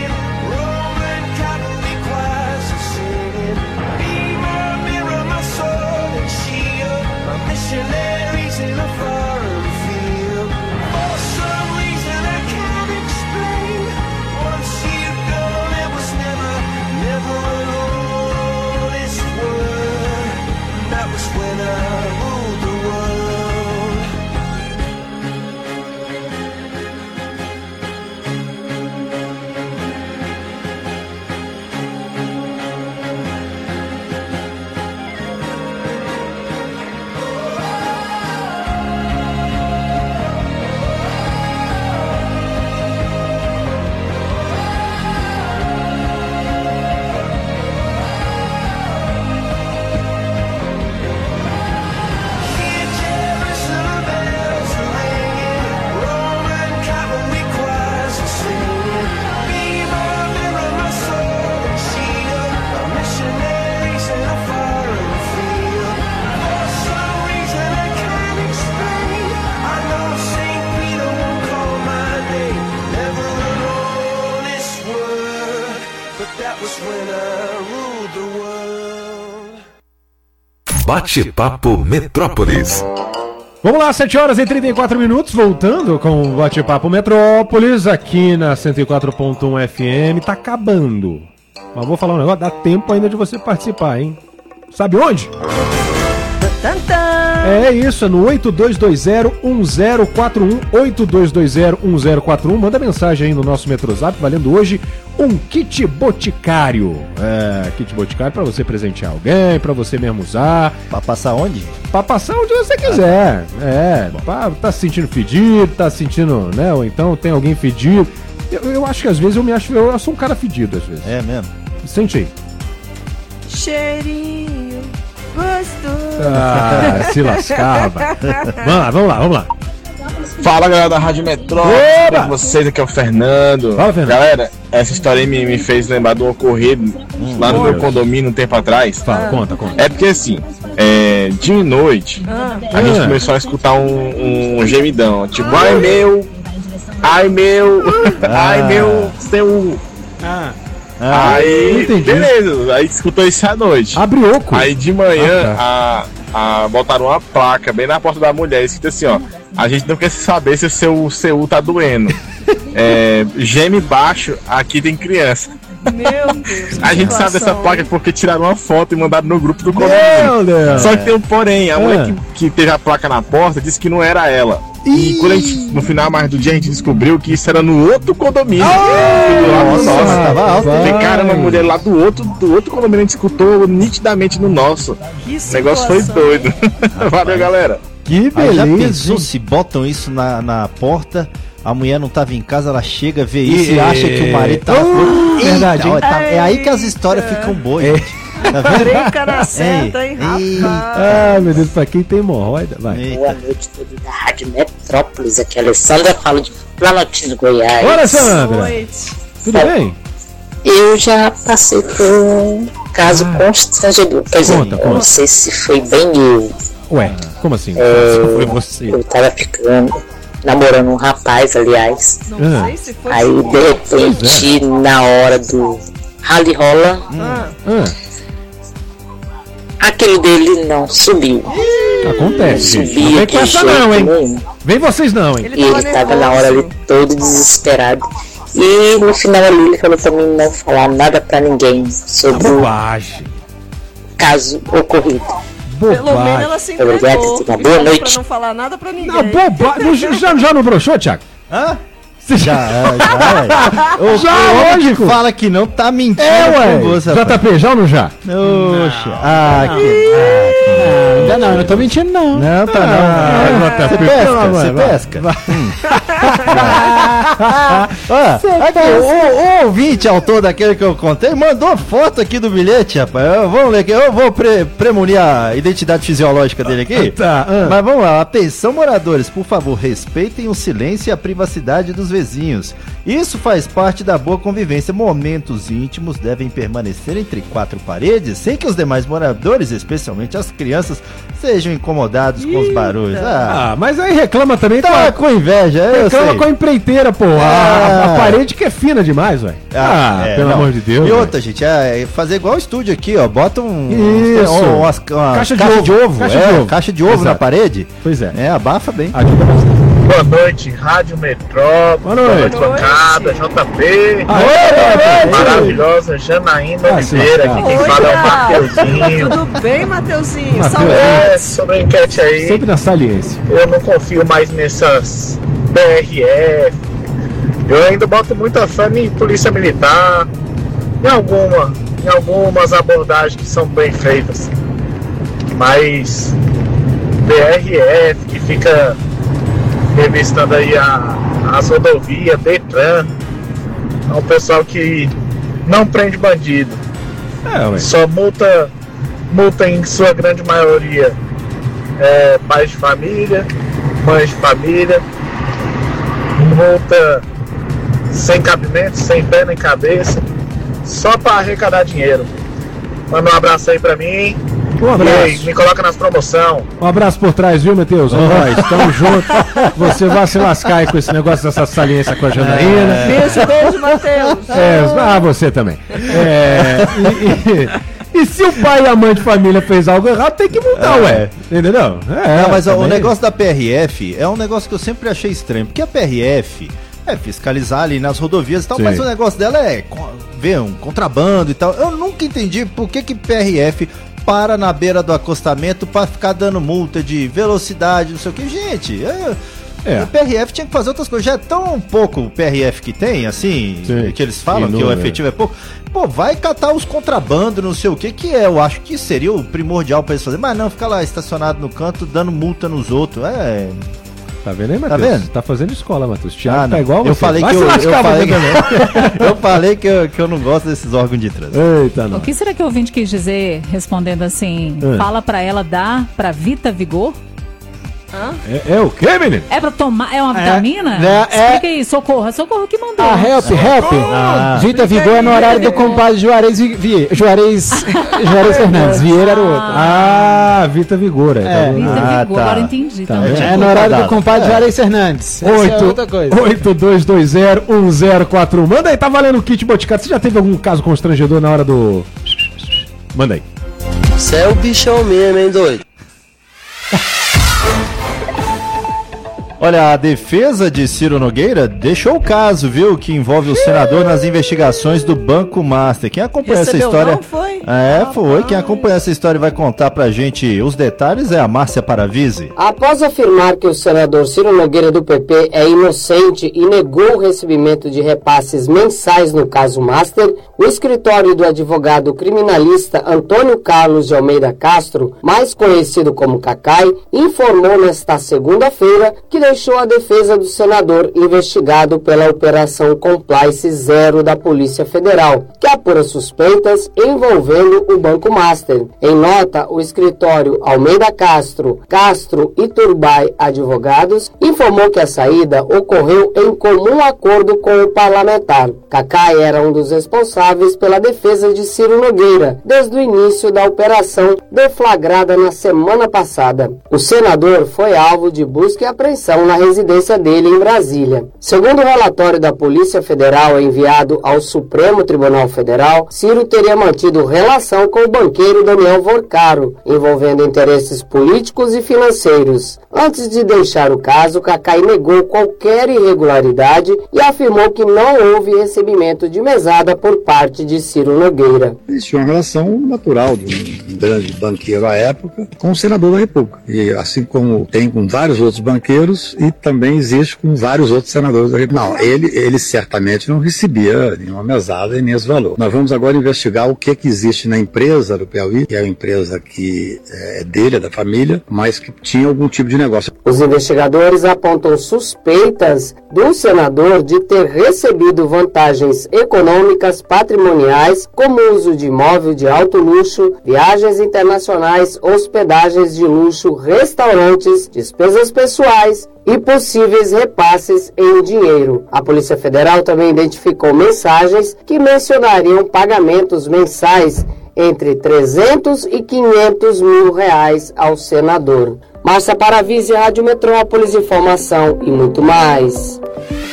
My soul. Bate-Papo Metrópolis. Vamos lá, 7h34, voltando com o Bate-Papo Metrópolis, aqui na 104.1 FM, tá acabando. Mas vou falar um negócio, dá tempo ainda de você participar, hein? Sabe onde? É isso, é no 82201041, 82201041, manda mensagem aí no nosso Metrozap, valendo hoje um kit boticário. Kit boticário pra você presentear alguém, pra você mesmo usar. Pra passar onde? Pra passar onde você quiser. Tá se sentindo fedido, tá se sentindo, né? Ou então tem alguém fedido. Eu acho que às vezes eu sou um cara fedido, às vezes. É mesmo? Sente aí. Cheirinho gostoso. Se lascava. Vamos lá. Fala, galera da Rádio Metrópolis, com vocês, aqui é o Fernando. Fala, Fernando. Galera, essa história aí me fez lembrar de um ocorrido lá no meu condomínio um tempo atrás. Fala, conta. É porque assim, dia e noite, a gente começou a escutar um gemidão, tipo, ai meu, seu... Aí, beleza, aí escutou isso à noite. Abre oco. Aí de manhã, botaram uma placa bem na porta da mulher, escrito assim, ó: a gente não quer saber se o seu CU tá doendo. Geme baixo, aqui tem criança. Meu Deus. A gente sabe dessa placa porque tiraram uma foto e mandaram no grupo do condomínio. Só que tem um porém, a mulher que teve a placa na porta disse que não era ela. E quando a gente, no final mais do dia, a gente descobriu que isso era no outro condomínio. Caramba, a mulher lá do outro condomínio, a gente escutou nitidamente no nosso. O negócio foi doido. Valeu, galera. Que beleza. Já pensou se botam isso na porta, a mulher não tava em casa, ela chega, vê isso e acha que o marido tá... Verdade, hein? É aí que as histórias ficam boas. Tá brinca na certa, hein, rapaz? Meu Deus, pra quem tem hemorroida, vai. Boa noite, tudo da Rádio Metrópolis. Aqui é a Alessandra, falo de Planaltina, Goiás. Olha, Alessandra! Tudo bem? Eu já passei por um caso constrangedor. Quer dizer, eu não sei se foi bem eu. Ué, como assim? Foi você? Eu tava namorando um rapaz, aliás. Não sei se foi. Aí, de repente, na hora do rally rola, aquele dele não subiu. Acontece, não gente. Não vem com essa não, hein? Nenhum. Vem vocês não, hein? Ele tava na hora ali todo desesperado. E no final ali ele falou pra mim não falar nada pra ninguém sobre o caso ocorrido. Pelo menos ela se entregou. Boa noite. Pra não falar nada pra ninguém. Não, já não broxou, Thiago? Hã? Já hoje fala que não tá mentindo. JP, já ou não já? Oxa. Ainda não, eu não tô mentindo não. Não, tá não. Você pesca. O ouvinte, autor daquele que eu contei, mandou foto aqui do bilhete, rapaz. Vamos ler aqui, eu vou premunir a identidade fisiológica dele aqui. Mas vamos lá, atenção moradores, por favor, respeitem o silêncio e a privacidade dos vizinhos. Isso faz parte da boa convivência. Momentos íntimos devem permanecer entre quatro paredes, sem que os demais moradores, especialmente as crianças, sejam incomodados com os barulhos. Mas aí reclama também com inveja, reclama com a empreiteira, pô. A parede que é fina demais, velho. Pelo amor de Deus. E outra, gente, fazer igual o estúdio aqui, ó. Bota uma caixa de ovo. Caixa de ovo na parede. Pois é. Abafa bem. Ajuda bastante. Boa noite, Rádio Metrópolis. Boa noite, bancada, JP. Maravilhosa Janaína Oliveira. Aqui quem fala é o Mateuzinho. Tudo bem, Mateuzinho? Sobre a enquete aí. Sempre na saliência. Eu não confio mais nessas BRF. Eu ainda boto muita fé em polícia militar. Em algumas abordagens que são bem feitas. Mas BRF que fica revistando aí as rodovias, Detran, é um pessoal que não prende bandido, só multa em sua grande maioria pais de família, mães de família, multa sem cabimento, sem pé nem cabeça, só para arrecadar dinheiro. Manda um abraço aí pra mim. Um abraço. E aí, me coloca nas promoções. Um abraço por trás, viu, Matheus? Nós, tamo junto. Você vai se lascar aí com esse negócio dessa saliência com a Janaína. Beijo, Matheus. Você também. E se o pai e a mãe de família fez algo errado, tem que multar, ué. Entendeu? Não, mas o negócio da PRF é um negócio que eu sempre achei estranho. Porque a PRF é fiscalizar ali nas rodovias e tal, mas o negócio dela é ver um contrabando e tal. Eu nunca entendi por que PRF para na beira do acostamento pra ficar dando multa de velocidade, não sei o que. Gente, o PRF tinha que fazer outras coisas. Já é tão pouco o PRF que tem, assim, que eles falam que o efetivo é pouco. Pô, vai catar os contrabandos, não sei o que eu acho que seria o primordial pra eles fazerem. Mas não, ficar lá estacionado no canto, dando multa nos outros. Tá vendo aí, Matheus? Tá vendo? Tá fazendo escola, Matheus. Thiago tá igual eu você. Falei que eu falei que eu não gosto desses órgãos de trânsito. Eita, O que será que o ouvinte quis dizer, respondendo assim, fala pra ela dar pra Vita Vigor? É o quê, menino? É pra tomar, é uma vitamina? Explica aí, Socorro que mandou. Help. Vita Vigor é no horário do compadre Juarez Fernandes. Vieira era o outro. Vita Vigor. Vita Vigor, agora entendi. É no horário do compadre Juarez Fernandes. 82201041. Manda aí, tá valendo o kit Boticário. Você já teve algum caso constrangedor na hora do... Manda aí. Você é o bichão mesmo, hein, doido? Olha, a defesa de Ciro Nogueira deixou o caso, viu, que envolve o senador nas investigações do Banco Master. Quem acompanha essa história... Não, foi? Foi. Quem acompanha essa história e vai contar pra gente os detalhes é a Márcia Paravise. Após afirmar que o senador Ciro Nogueira do PP é inocente e negou o recebimento de repasses mensais no caso Master, o escritório do advogado criminalista Antônio Carlos de Almeida Castro, mais conhecido como Cacai, informou nesta segunda-feira que deixou a defesa do senador investigado pela Operação Compliance Zero da Polícia Federal, que apura suspeitas envolvendo o Banco Master. Em nota, o escritório Almeida Castro e Turbay Advogados informou que a saída ocorreu em comum acordo com o parlamentar. Cacai era um dos responsáveis pela defesa de Ciro Nogueira desde o início da operação deflagrada na semana passada. O senador foi alvo de busca e apreensão na residência dele em Brasília. Segundo o relatório da Polícia Federal enviado ao Supremo Tribunal Federal, Ciro teria mantido relação com o banqueiro Daniel Vorcaro, envolvendo interesses políticos e financeiros. Antes de deixar o caso, Cacai negou qualquer irregularidade e afirmou que não houve recebimento de mesada por parte de Ciro Nogueira. Existia uma relação natural de um grande banqueiro à época com o senador da República. E assim como tem com vários outros banqueiros, e também existe com vários outros senadores da República. Não, ele certamente não recebia nenhuma mesada e nem esse valor. Nós vamos agora investigar o que existe na empresa do Piauí, que é uma empresa que é dele, é da família, mas que tinha algum tipo de negócio. Os investigadores apontam suspeitas do senador de ter recebido vantagens econômicas patrimoniais, como uso de imóvel de alto luxo, viagens internacionais, hospedagens de luxo, restaurantes, despesas pessoais e possíveis repasses em dinheiro. A Polícia Federal também identificou mensagens que mencionariam pagamentos mensais entre 300 e 500 mil reais ao senador. Márcia Paravise, Rádio Metrópolis, informação e muito mais.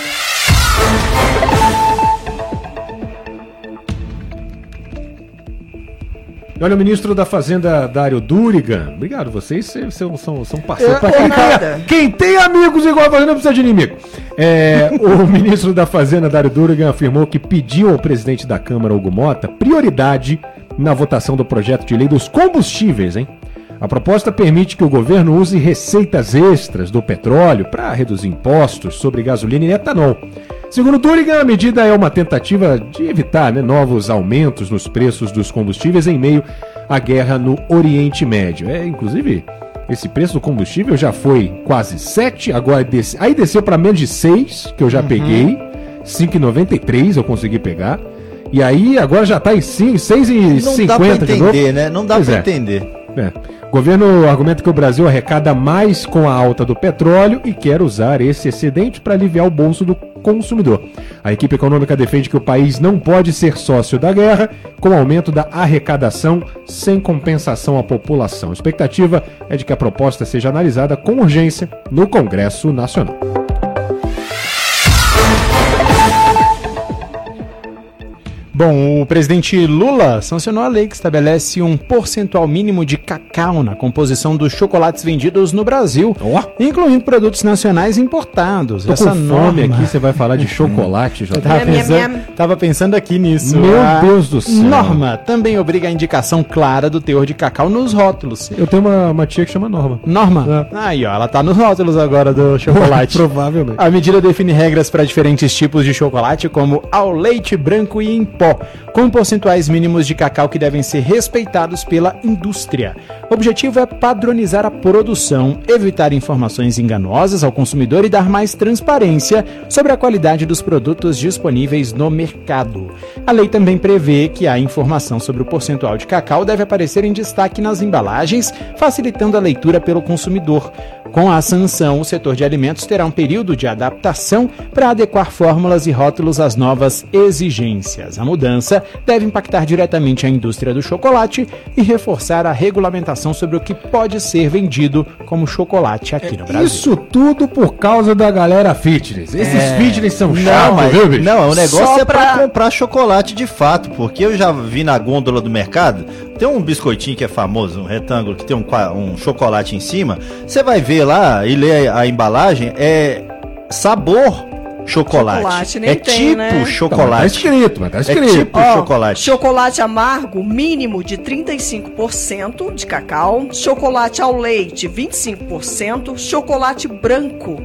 Olha, o ministro da Fazenda, Dário Durigan. Obrigado, vocês são parceiros. Quem tem amigos igual a Fazenda não precisa de inimigo. O ministro da Fazenda, Dário Durigan, afirmou que pediu ao presidente da Câmara, Hugo Mota, prioridade na votação do projeto de lei dos combustíveis, hein? A proposta permite que o governo use receitas extras do petróleo para reduzir impostos sobre gasolina e etanol. Segundo Durigan, a medida é uma tentativa de evitar novos aumentos nos preços dos combustíveis em meio à guerra no Oriente Médio. Inclusive, esse preço do combustível já foi quase 7, agora aí desceu para menos de 6, que eu já peguei, 5,93 eu consegui pegar, e aí agora já está em 6,50. Não dá para entender, né? Não dá para entender. O governo argumenta que o Brasil arrecada mais com a alta do petróleo e quer usar esse excedente para aliviar o bolso do consumidor. A equipe econômica defende que o país não pode ser sócio da guerra, com o aumento da arrecadação sem compensação à população. A expectativa é de que a proposta seja analisada com urgência no Congresso Nacional. Bom, o presidente Lula sancionou a lei que estabelece um percentual mínimo de cacau na composição dos chocolates vendidos no Brasil, incluindo produtos nacionais importados. Tô com fome aqui, você vai falar de chocolate, já tava pensando aqui nisso. Meu Deus do céu. Norma também obriga a indicação clara do teor de cacau nos rótulos. Eu tenho uma tia que chama Norma. Norma? Aí, ó, ela tá nos rótulos agora do chocolate. Provavelmente. A medida define regras para diferentes tipos de chocolate, como ao leite branco e em pó, com percentuais mínimos de cacau que devem ser respeitados pela indústria. O objetivo é padronizar a produção, evitar informações enganosas ao consumidor e dar mais transparência sobre a qualidade dos produtos disponíveis no mercado. A lei também prevê que a informação sobre o percentual de cacau deve aparecer em destaque nas embalagens, facilitando a leitura pelo consumidor. Com a sanção, o setor de alimentos terá um período de adaptação para adequar fórmulas e rótulos às novas exigências. A mudança deve impactar diretamente a indústria do chocolate e reforçar a regulamentação sobre o que pode ser vendido como chocolate aqui no Brasil. Isso tudo por causa da galera fitness. Esses fitness são chatos, viu, bicho? Não, o negócio pra comprar chocolate de fato, porque eu já vi na gôndola do mercado, tem um biscoitinho que é famoso, um retângulo, que tem um chocolate em cima. Você vai ver lá e ler a embalagem, é sabor chocolate. Nem é tem, tipo né? chocolate. Tá escrito, mas tá escrito. É tipo chocolate. Chocolate amargo, mínimo de 35% de cacau. Chocolate ao leite, 25%. Chocolate branco,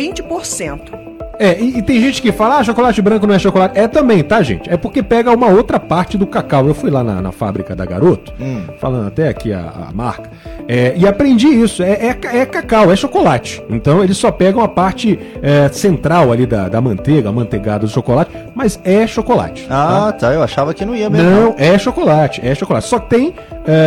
20%. E tem gente que fala, chocolate branco não é chocolate. É também, tá, gente? É porque pega uma outra parte do cacau. Eu fui lá na fábrica da Garoto, falando até aqui a marca, e aprendi isso. É cacau, é chocolate. Então eles só pegam a parte central ali da manteiga, amanteigada do chocolate, mas é chocolate. Tá. Eu achava que não ia mesmo. Não, é chocolate. Só que tem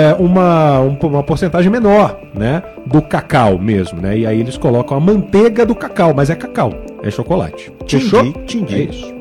uma porcentagem menor, né, do cacau mesmo, né? E aí eles colocam a manteiga do cacau, mas é cacau. É chocolate. Fechou? Entendi. É isso.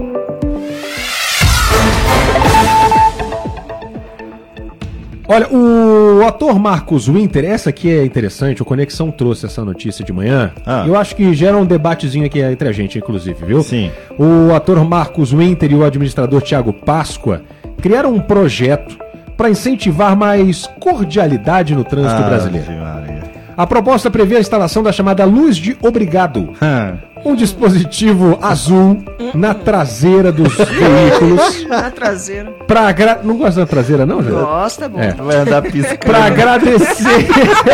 Olha, o ator Marcos Winter, essa aqui é interessante, o Conexão trouxe essa notícia de manhã. Eu acho que gera um debatezinho aqui entre a gente, inclusive, viu? Sim. O ator Marcos Winter e o administrador Thiago Páscoa criaram um projeto para incentivar mais cordialidade no trânsito brasileiro. A proposta prevê a instalação da chamada luz de obrigado. Um dispositivo azul na traseira dos veículos. Na traseira. Não gosta da traseira, não, José? Gosta, bom. Vai andar piscando. Pra agradecer.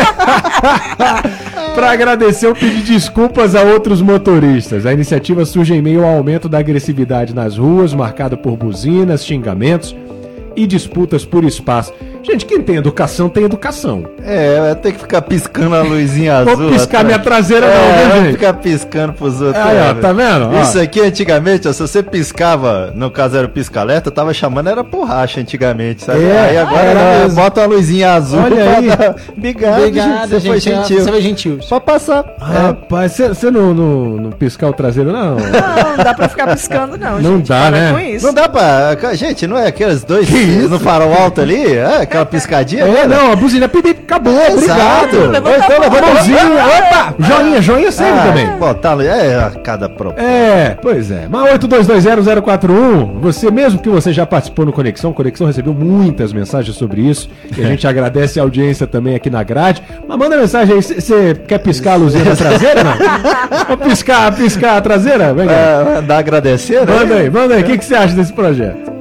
Pra agradecer, eu pedi desculpas a outros motoristas. A iniciativa surge em meio ao aumento da agressividade nas ruas, marcado por buzinas, xingamentos e disputas por espaço. Gente, quem tem educação, tem educação. Tem que ficar piscando a luzinha azul. Vou piscar minha traseira não, viu, gente? Ficar piscando pros outros. Tá vendo? Isso aqui antigamente, se você piscava, no caso era o pisca-alerta, tava chamando, era borracha antigamente, sabe? Aí agora bota uma luzinha azul. Olha aí. Obrigado, você foi gentil. Você foi gentil. Pode passar. Rapaz, você não piscar o traseiro, não? Não dá pra ficar piscando, não, Não gente. dá, né? Com isso. Não dá pra... Gente, não é aqueles dois no farol alto ali? Aquela piscadinha? Não, a buzina acabou, Exato. obrigado. Então levou a mãozinha. Opa, joinha sempre também. Botar cada próprio. Pois é. Mas 82201041, você mesmo que você já participou no Conexão recebeu muitas mensagens sobre isso, e a gente agradece a audiência também aqui na grade. Mas manda mensagem aí, você quer piscar a luzinha da traseira, não? Vamos piscar a traseira? Dá agradecer, né? Manda aí, o que você acha desse projeto?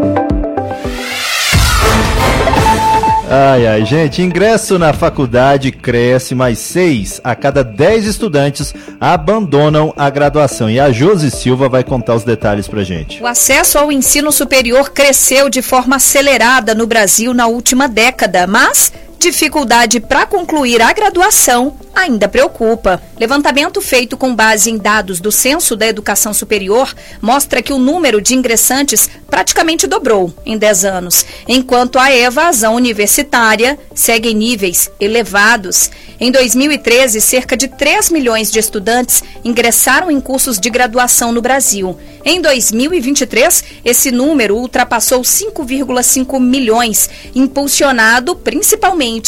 Ai, gente, ingresso na faculdade cresce, mas 6 a cada 10 estudantes abandonam a graduação. E a Josi Silva vai contar os detalhes pra gente. O acesso ao ensino superior cresceu de forma acelerada no Brasil na última década, mas dificuldade para concluir a graduação ainda preocupa. Levantamento feito com base em dados do Censo da Educação Superior mostra que o número de ingressantes praticamente dobrou em 10 anos, enquanto a evasão universitária segue em níveis elevados. Em 2013, cerca de 3 milhões de estudantes ingressaram em cursos de graduação no Brasil. Em 2023, esse número ultrapassou 5,5 milhões, impulsionado principalmente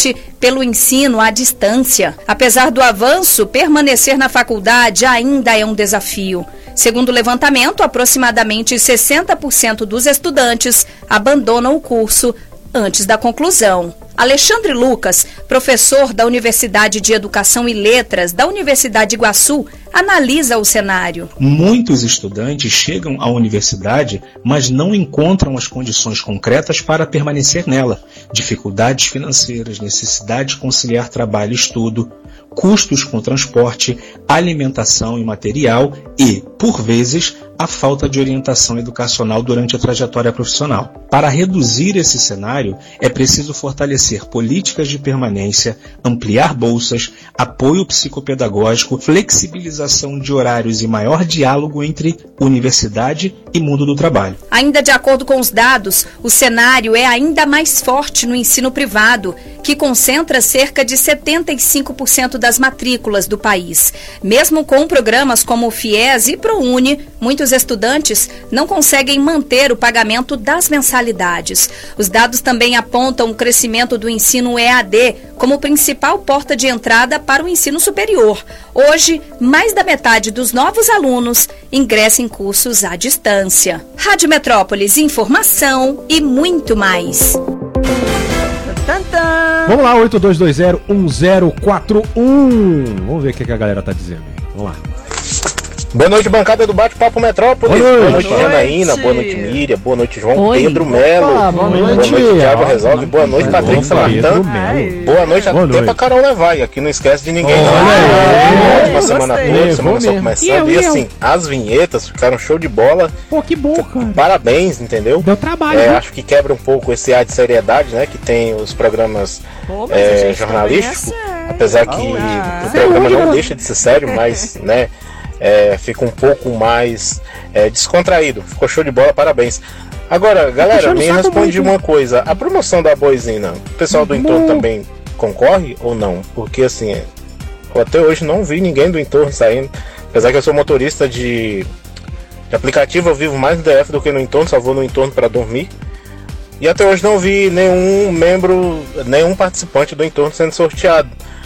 pelo ensino à distância. Apesar do avanço, permanecer na faculdade ainda é um desafio. Segundo o levantamento, aproximadamente 60% dos estudantes abandonam o curso antes da conclusão. Alexandre Lucas, professor da Universidade de Educação e Letras da Universidade de Iguaçu, analisa o cenário. Muitos estudantes chegam à universidade, mas não encontram as condições concretas para permanecer nela. Dificuldades financeiras, necessidade de conciliar trabalho e estudo, custos com transporte, alimentação e material e, por vezes, a falta de orientação educacional durante a trajetória profissional. Para reduzir esse cenário, é preciso fortalecer políticas de permanência, ampliar bolsas, apoio psicopedagógico, flexibilização de horários e maior diálogo entre universidade e mundo do trabalho. Ainda de acordo com os dados, o cenário é ainda mais forte no ensino privado, que concentra cerca de 75% das matrículas do país. Mesmo com programas como o FIES e ProUni, muitos estudantes não conseguem manter o pagamento das mensalidades. Os dados também apontam o crescimento do ensino EAD como principal porta de entrada para o ensino superior. Hoje, mais da metade dos novos alunos ingressa em cursos à distância. Rádio Metrópolis, informação e muito mais. Vamos lá, 82201041. Vamos ver o que a galera tá dizendo. Vamos lá. Boa noite, bancada do Bate-Papo Metrópolis. Boa noite, Janaína. Boa noite, Miriam. Boa noite, João Pedro Melo. Boa noite, Thiago Resolve. Boa noite, Patrick Samartã. Boa noite até pra Carol Levai. Aqui não esquece de ninguém, não. Ótima semana toda, semana só começando. E assim, as vinhetas ficaram show de bola. Pô, que bom, cara. Parabéns, entendeu? Deu trabalho. Acho que quebra um pouco esse ar de seriedade, né, que tem os programas jornalísticos. Apesar que o programa não deixa de ser sério, mas, né, fica um pouco mais descontraído. Ficou show de bola, parabéns. Agora, galera, me responde uma coisa. A promoção da Boisina, o pessoal do entorno também concorre ou não? Porque assim, eu até hoje não vi ninguém do entorno saindo. Apesar que eu sou motorista de aplicativo, eu vivo mais no DF do que no entorno, só vou no entorno para dormir. E até hoje não vi nenhum participante do entorno sendo sorteado.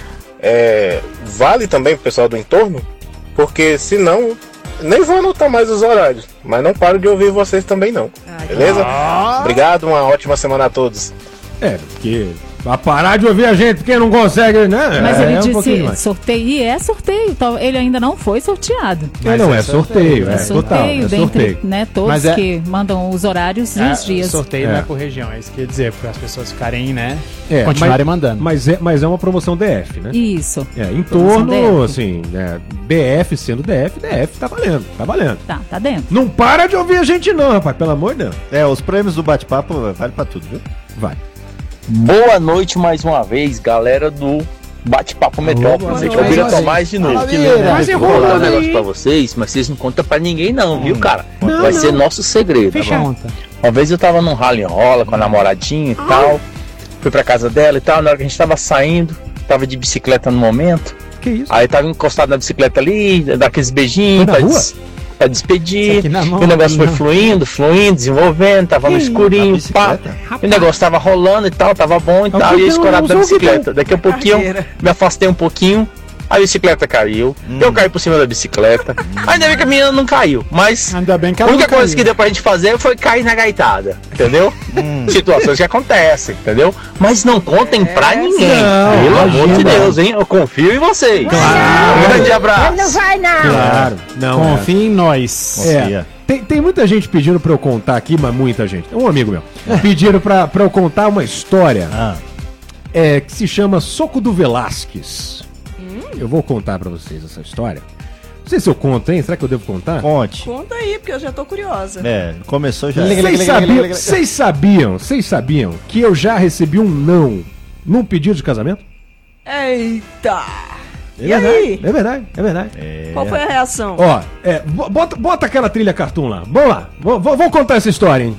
Vale também pro pessoal do entorno? Porque senão, nem vou anotar mais os horários. Mas não paro de ouvir vocês também não. Beleza? Obrigado, uma ótima semana a todos. Porque vai parar de ouvir a gente, porque não consegue, né? Mas ele disse sorteio, e é sorteio. Então, ele ainda não foi sorteado. Mas não é sorteio, é sorteio, dentre, né, todos que mandam os horários e os dias. Sorteio não é por região, é isso que eu ia dizer, porque as pessoas ficarem, né, continuarem mandando. Mas é uma promoção DF, né? Isso. Em torno, assim, BF sendo DF tá valendo, tá valendo. Tá dentro. Não para de ouvir a gente não, rapaz, pelo amor de Deus. Os prêmios do bate-papo vale pra tudo, viu? Vai. Boa noite mais uma vez, galera do Bate-Papo Metrópolis. Eu vim Tomás de novo. Eu vou falar um negócio pra vocês, mas vocês não contam pra ninguém não, viu, cara? Vai ser nosso segredo. Uma vez eu tava num rally rola com a namoradinha e tal. Fui pra casa dela e tal. Na hora que a gente tava saindo, tava de bicicleta no momento. Que isso? Aí tava encostado na bicicleta ali, daqueles beijinhos pra despedir. O negócio foi fluindo, desenvolvendo, tava no escurinho, pá. O negócio tava rolando e tal, tava bom e tal. E eu escorado da bicicleta. Daqui a pouquinho, me afastei um pouquinho. A bicicleta caiu, eu caí por cima da bicicleta. Ainda bem que a menina não caiu, mas ainda bem que a única coisa que deu pra gente fazer foi cair na gaitada, entendeu? Situações que acontecem, entendeu? Mas não contem pra ninguém, pelo amor de Deus, hein? Eu confio em vocês. Claro. Um grande abraço. Não vai não. Claro, não. Confia em nós. Tem muita gente pedindo pra eu contar aqui, mas muita gente. Um amigo meu pediram pra eu contar uma história que se chama Soco do Velasquez. Eu vou contar pra vocês essa história. Não sei se eu conto, hein? Será que eu devo contar? Conte. Conta aí, porque eu já tô curiosa. Começou já. Vocês sabiam que eu já recebi um não num pedido de casamento? Eita! E aí? É verdade. Qual foi a reação? Bota aquela trilha cartoon lá. Vamos lá. Vou contar essa história, hein?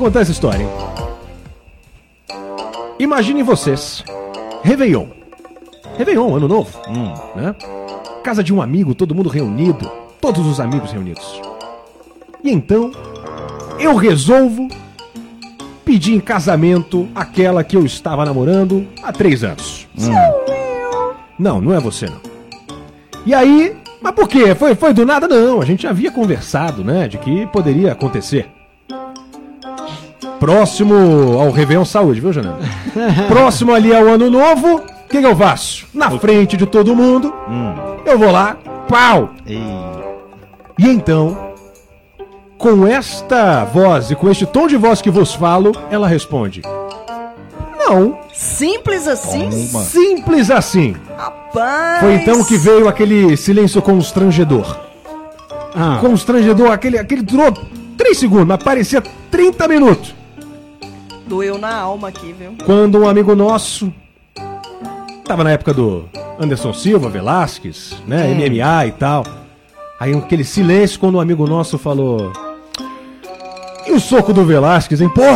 Imaginem vocês. Réveillon, ano novo, né? Casa de um amigo, todo mundo reunido, todos os amigos reunidos. E então, eu resolvo pedir em casamento aquela que eu estava namorando há 3 anos. Não é você não. E aí, mas por quê? Foi do nada? Não, a gente já havia conversado, né, de que poderia acontecer. Próximo ao Réveillon Saúde, viu, Janela? Próximo ali ao Ano Novo, o que eu faço? Na frente de todo mundo, eu vou lá, pau! E então, com esta voz e com este tom de voz que vos falo, ela responde: não. Simples assim? Simples assim. Rapaz. Foi então que veio aquele silêncio constrangedor. Constrangedor, aquele durou 3 segundos, mas parecia 30 minutos. Doeu na alma aqui, viu? Quando um amigo nosso, tava na época do Anderson Silva, Velasquez, né, MMA e tal. Aí aquele silêncio quando um amigo nosso falou: e o soco do Velasquez, hein? Porra,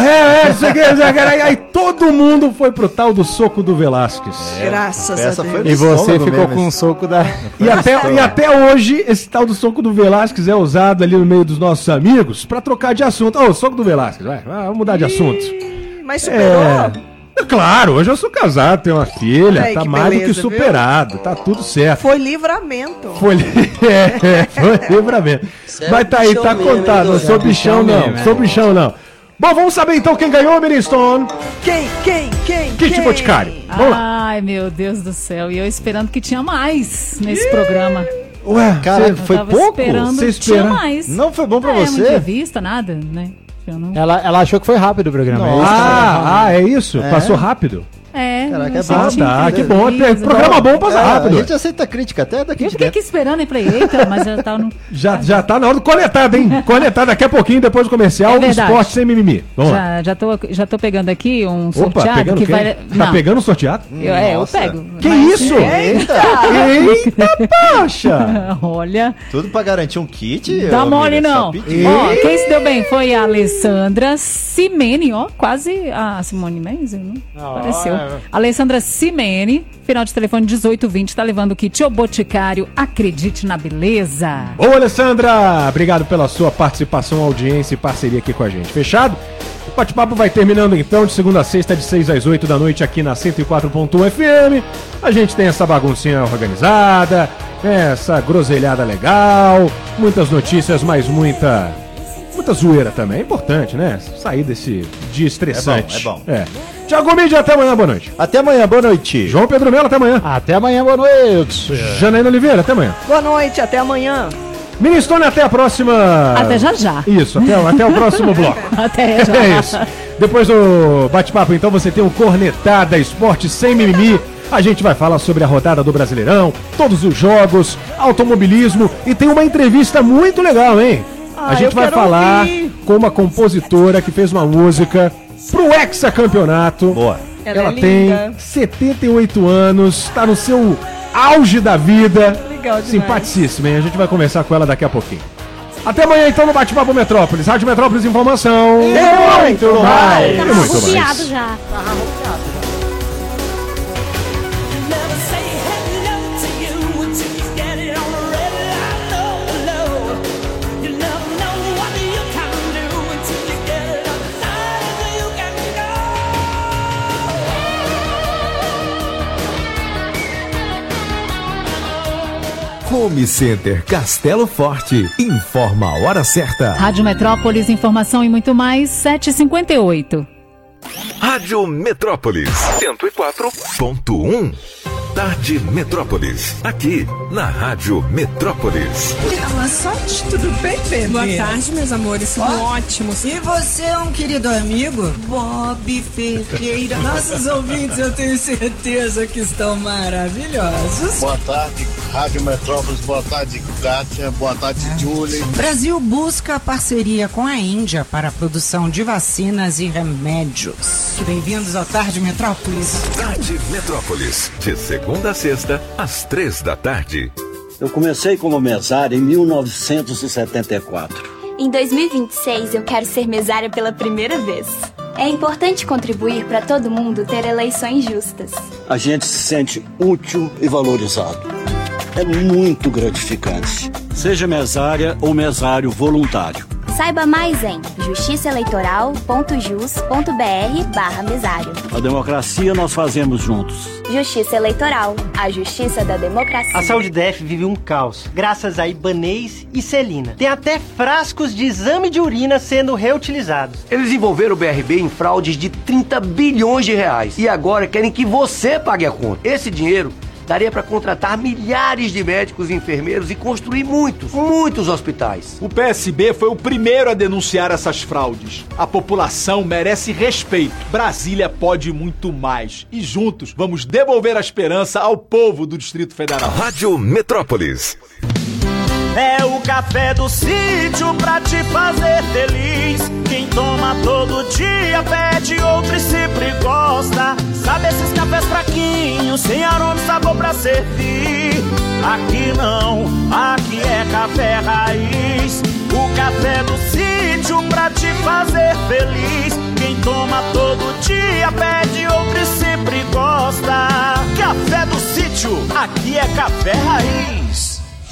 aí todo mundo foi pro tal do soco do Velasquez. Graças a Deus. E você ficou com um soco da... E até hoje, esse tal do soco do Velasquez é usado ali no meio dos nossos amigos pra trocar de assunto. Ô, soco do Velasquez, vamos mudar de assunto. Mas superou? Claro, hoje eu sou casado, tenho uma filha, Ai, tá que mais beleza, do que superado, viu? Tá tudo certo. Foi livramento. Foi livramento. Vai tá aí, tá contado. Não sou bichão não, sou bichão não. Bom, vamos saber então quem ganhou, Ministone. Quem? Kit Boticário. Vamos lá. Ai, meu Deus do céu. E eu esperando que tinha mais nesse programa. Ué, cara, foi pouco? Você tinha mais. Não foi bom pra Uma você? entrevista, nada, né? Ela achou que foi rápido o programa. É isso? Passou rápido? Caraca, é bom. Tá, que bom. Programa bom passa rápido. A gente aceita crítica até daqui Eu fiquei aqui esperando e falei, eita, mas já tá no... Já tá na hora do coletado, hein? Coletado daqui a pouquinho, depois do comercial, do Esporte Sem Mimimi. Vamos lá. Já tô pegando aqui um sorteado. Pegando que vai... Tá pegando um sorteado? Eu pego. Que isso? Eita, poxa! Olha. Tudo pra garantir um kit? Dá mole não. Ó, quem se deu bem foi a Alessandra Simene, ó, quase a Simone Menzel, não? Apareceu. Alessandra Simene, final de telefone 1820, tá levando o kit O Boticário, acredite na beleza. Ô, Alessandra, obrigado pela sua participação, audiência e parceria aqui com a gente. Fechado? O bate-papo vai terminando então de segunda a sexta, de 6 às 8 da noite aqui na 104.1 FM. A gente tem essa baguncinha organizada, essa groselhada legal, muitas notícias, mas muita zoeira também. É importante, né? Sair desse dia estressante. É bom. Thiago Mídia, até amanhã, boa noite. Até amanhã, boa noite. João Pedro Melo, até amanhã. Até amanhã, boa noite. Janaína Oliveira, até amanhã. Boa noite, até amanhã. Ministone, até a próxima. Até já. Isso, até o próximo bloco. Até já. É isso. Depois do bate-papo, então, você tem um Cornetada Esporte Sem Mimimi. A gente vai falar sobre a rodada do Brasileirão, todos os jogos, automobilismo e tem uma entrevista muito legal, hein? A gente vai falar com uma compositora que fez uma música pro hexacampeonato. Boa. Ela tem 78 anos, tá no seu auge da vida. Legal demais. Simpaticíssima, hein? A gente vai conversar com ela daqui a pouquinho. Até amanhã, então, no Bate-Papo Metrópolis. Rádio Metrópolis Informação. Muito mais. Tá arrupiado já. Home Center Castelo Forte. Informa a hora certa. Rádio Metrópolis, informação e muito mais, 7h58. Rádio Metrópolis 104.1. Tarde Metrópolis. Aqui na Rádio Metrópolis. Boa sorte, tudo bem, bebê? Boa tarde, meus amores, são ótimos. E você é um querido amigo? Bob Ferreira. Nossos ouvintes, eu tenho certeza que estão maravilhosos. Boa tarde, Rádio Metrópolis. Boa tarde, Kátia. Boa tarde, Julie. Brasil busca parceria com a Índia para a produção de vacinas e remédios. Bem-vindos ao Tarde Metrópolis. Tarde Metrópolis, de segunda a sexta, às 3 da tarde. Eu comecei como mesário em 1974. Em 2026, eu quero ser mesária pela primeira vez. É importante contribuir para todo mundo ter eleições justas. A gente se sente útil e valorizado. É muito gratificante. Seja mesária ou mesário voluntário. Saiba mais em justiçaeleitoral.jus.br/mesário. A democracia nós fazemos juntos. Justiça Eleitoral, a justiça da democracia. A saúde DF vive um caos, graças a Ibanez e Celina. Tem até frascos de exame de urina sendo reutilizados. Eles envolveram o BRB em fraudes de 30 bilhões de reais e agora querem que você pague a conta. Esse dinheiro daria para contratar milhares de médicos e enfermeiros e construir muitos hospitais. O PSB foi o primeiro a denunciar essas fraudes. A população merece respeito. Brasília pode muito mais. E juntos vamos devolver a esperança ao povo do Distrito Federal. Rádio Metrópolis. É o café do sítio pra te fazer feliz. Quem toma todo dia pede outro e sempre gosta. Sabe esses cafés fraquinhos, sem aroma e sabor pra servir? Aqui não, aqui é café raiz. O café do sítio pra te fazer feliz. Quem toma todo dia pede outro e sempre gosta. Café do sítio, aqui é café raiz.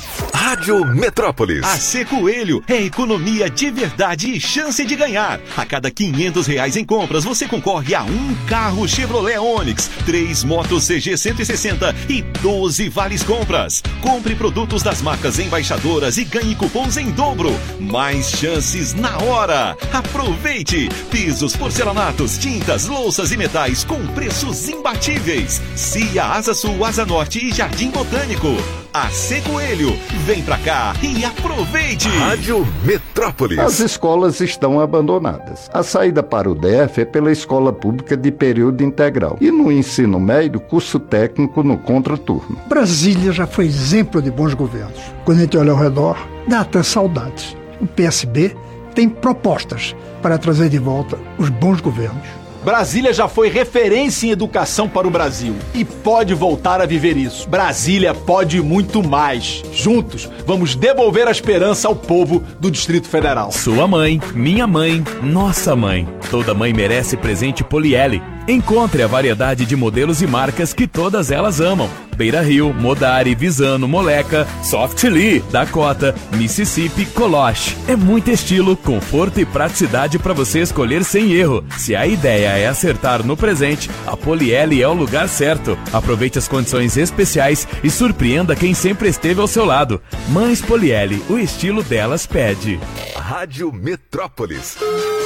Rádio Metrópolis. A C Coelho é economia de verdade e chance de ganhar. A cada R$500 em compras, você concorre a um carro Chevrolet Onix, 3 motos CG 160 e 12 vales compras. Compre produtos das marcas embaixadoras e ganhe cupons em dobro. Mais chances na hora. Aproveite! Pisos, porcelanatos, tintas, louças e metais com preços imbatíveis. CIA, Asa Sul, Asa Norte e Jardim Botânico. A C Coelho, vem pra cá e aproveite! Rádio Metrópolis. As escolas estão abandonadas. A saída para o DF é pela escola pública de período integral. E no ensino médio, curso técnico no contraturno. Brasília já foi exemplo de bons governos. Quando a gente olha ao redor, dá até saudades. O PSB tem propostas para trazer de volta os bons governos. Brasília já foi referência em educação para o Brasil e pode voltar a viver isso. Brasília pode muito mais. Juntos, vamos devolver a esperança ao povo do Distrito Federal. Sua mãe, minha mãe, nossa mãe. Toda mãe merece presente Poliele. Encontre a variedade de modelos e marcas que todas elas amam. Beira Rio, Modari, Visano, Moleca, Softly, Dakota, Mississippi, Coloche. É muito estilo, conforto e praticidade para você escolher sem erro. Se a ideia é acertar no presente, a Poliele é o lugar certo. Aproveite as condições especiais e surpreenda quem sempre esteve ao seu lado. Mães Poliele, o estilo delas pede. Rádio Metrópolis.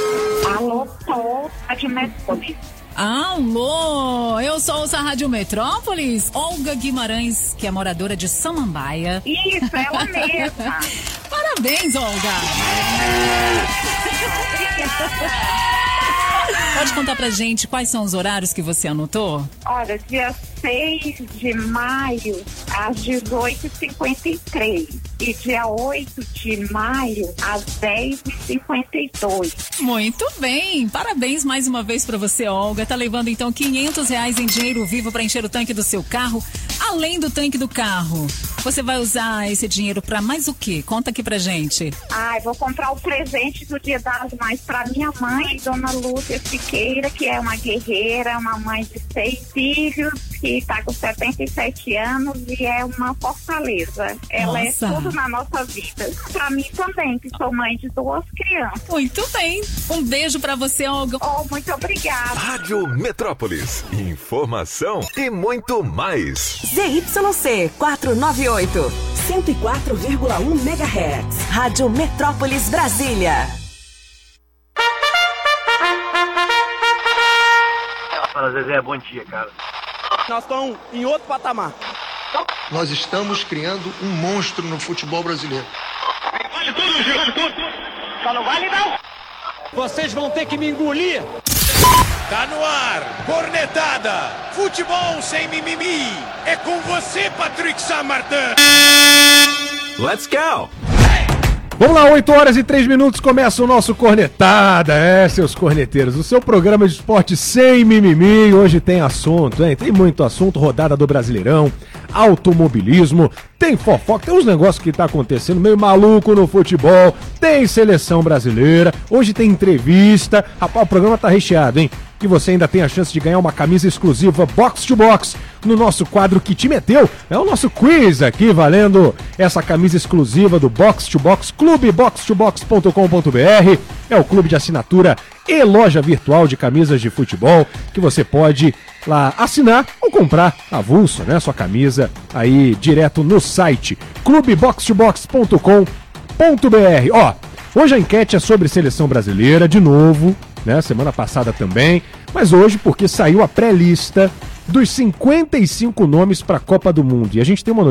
Alô, sou Rádio Metrópolis. Alô, eu sou a Rádio Metrópolis, Olga Guimarães, que é moradora de Samambaia. Isso, ela mesma. Parabéns, Olga. Pode contar pra gente quais são os horários que você anotou? Olha, dia 6 de maio, às 18h53. E dia 8 de maio, às 10h52. Muito bem. Parabéns mais uma vez pra você, Olga. Tá levando, então, R$500 em dinheiro vivo pra encher o tanque do seu carro. Além do tanque do carro, você vai usar esse dinheiro pra mais o quê? Conta aqui pra gente. Eu vou comprar o presente do Dia das Mães pra minha mãe, Dona Lúcia Siqueira, que é uma guerreira, uma mãe de 6 filhos, que tá com 77 anos e é uma fortaleza. Ela é tudo na nossa vida. Pra mim também, que sou mãe de 2 crianças. Muito bem. Um beijo pra você, Olga. Muito obrigada. Rádio Metrópolis. Informação e muito mais. ZYC 498, 104,1 MHz. Rádio Metrópolis Brasília. Fala, Zezé, bom dia, cara. Nós estamos em outro patamar. Nós estamos criando um monstro no futebol brasileiro. Vale tudo, Gil, vale tudo. Só não vale não. Vocês vão ter que me engolir. Tá no ar, cornetada, futebol sem mimimi. É com você, Patrick Saint-Martin. Let's go! Vamos lá, 8h03, começa o nosso Cornetada. Seus corneteiros, o seu programa de esporte sem mimimi. Hoje tem assunto, hein? Tem muito assunto, rodada do Brasileirão, automobilismo, tem fofoca, tem uns negócios que tá acontecendo meio maluco no futebol, tem seleção brasileira, hoje tem entrevista. Rapaz, o programa tá recheado, hein? E você ainda tem a chance de ganhar uma camisa exclusiva Box to Box, no nosso quadro Que Time é Teu? É o nosso quiz aqui, valendo essa camisa exclusiva do Box to Box Clube, boxtobox.com.br. É o clube de assinatura e loja virtual de camisas de futebol que você pode lá assinar ou comprar avulso, né? Sua camisa aí direto no site clubeboxtobox.com.br. Ó, hoje a enquete é sobre seleção brasileira, de novo, né? Semana passada também, mas hoje porque saiu a pré-lista dos 55 nomes para a Copa do Mundo. E a gente tem uma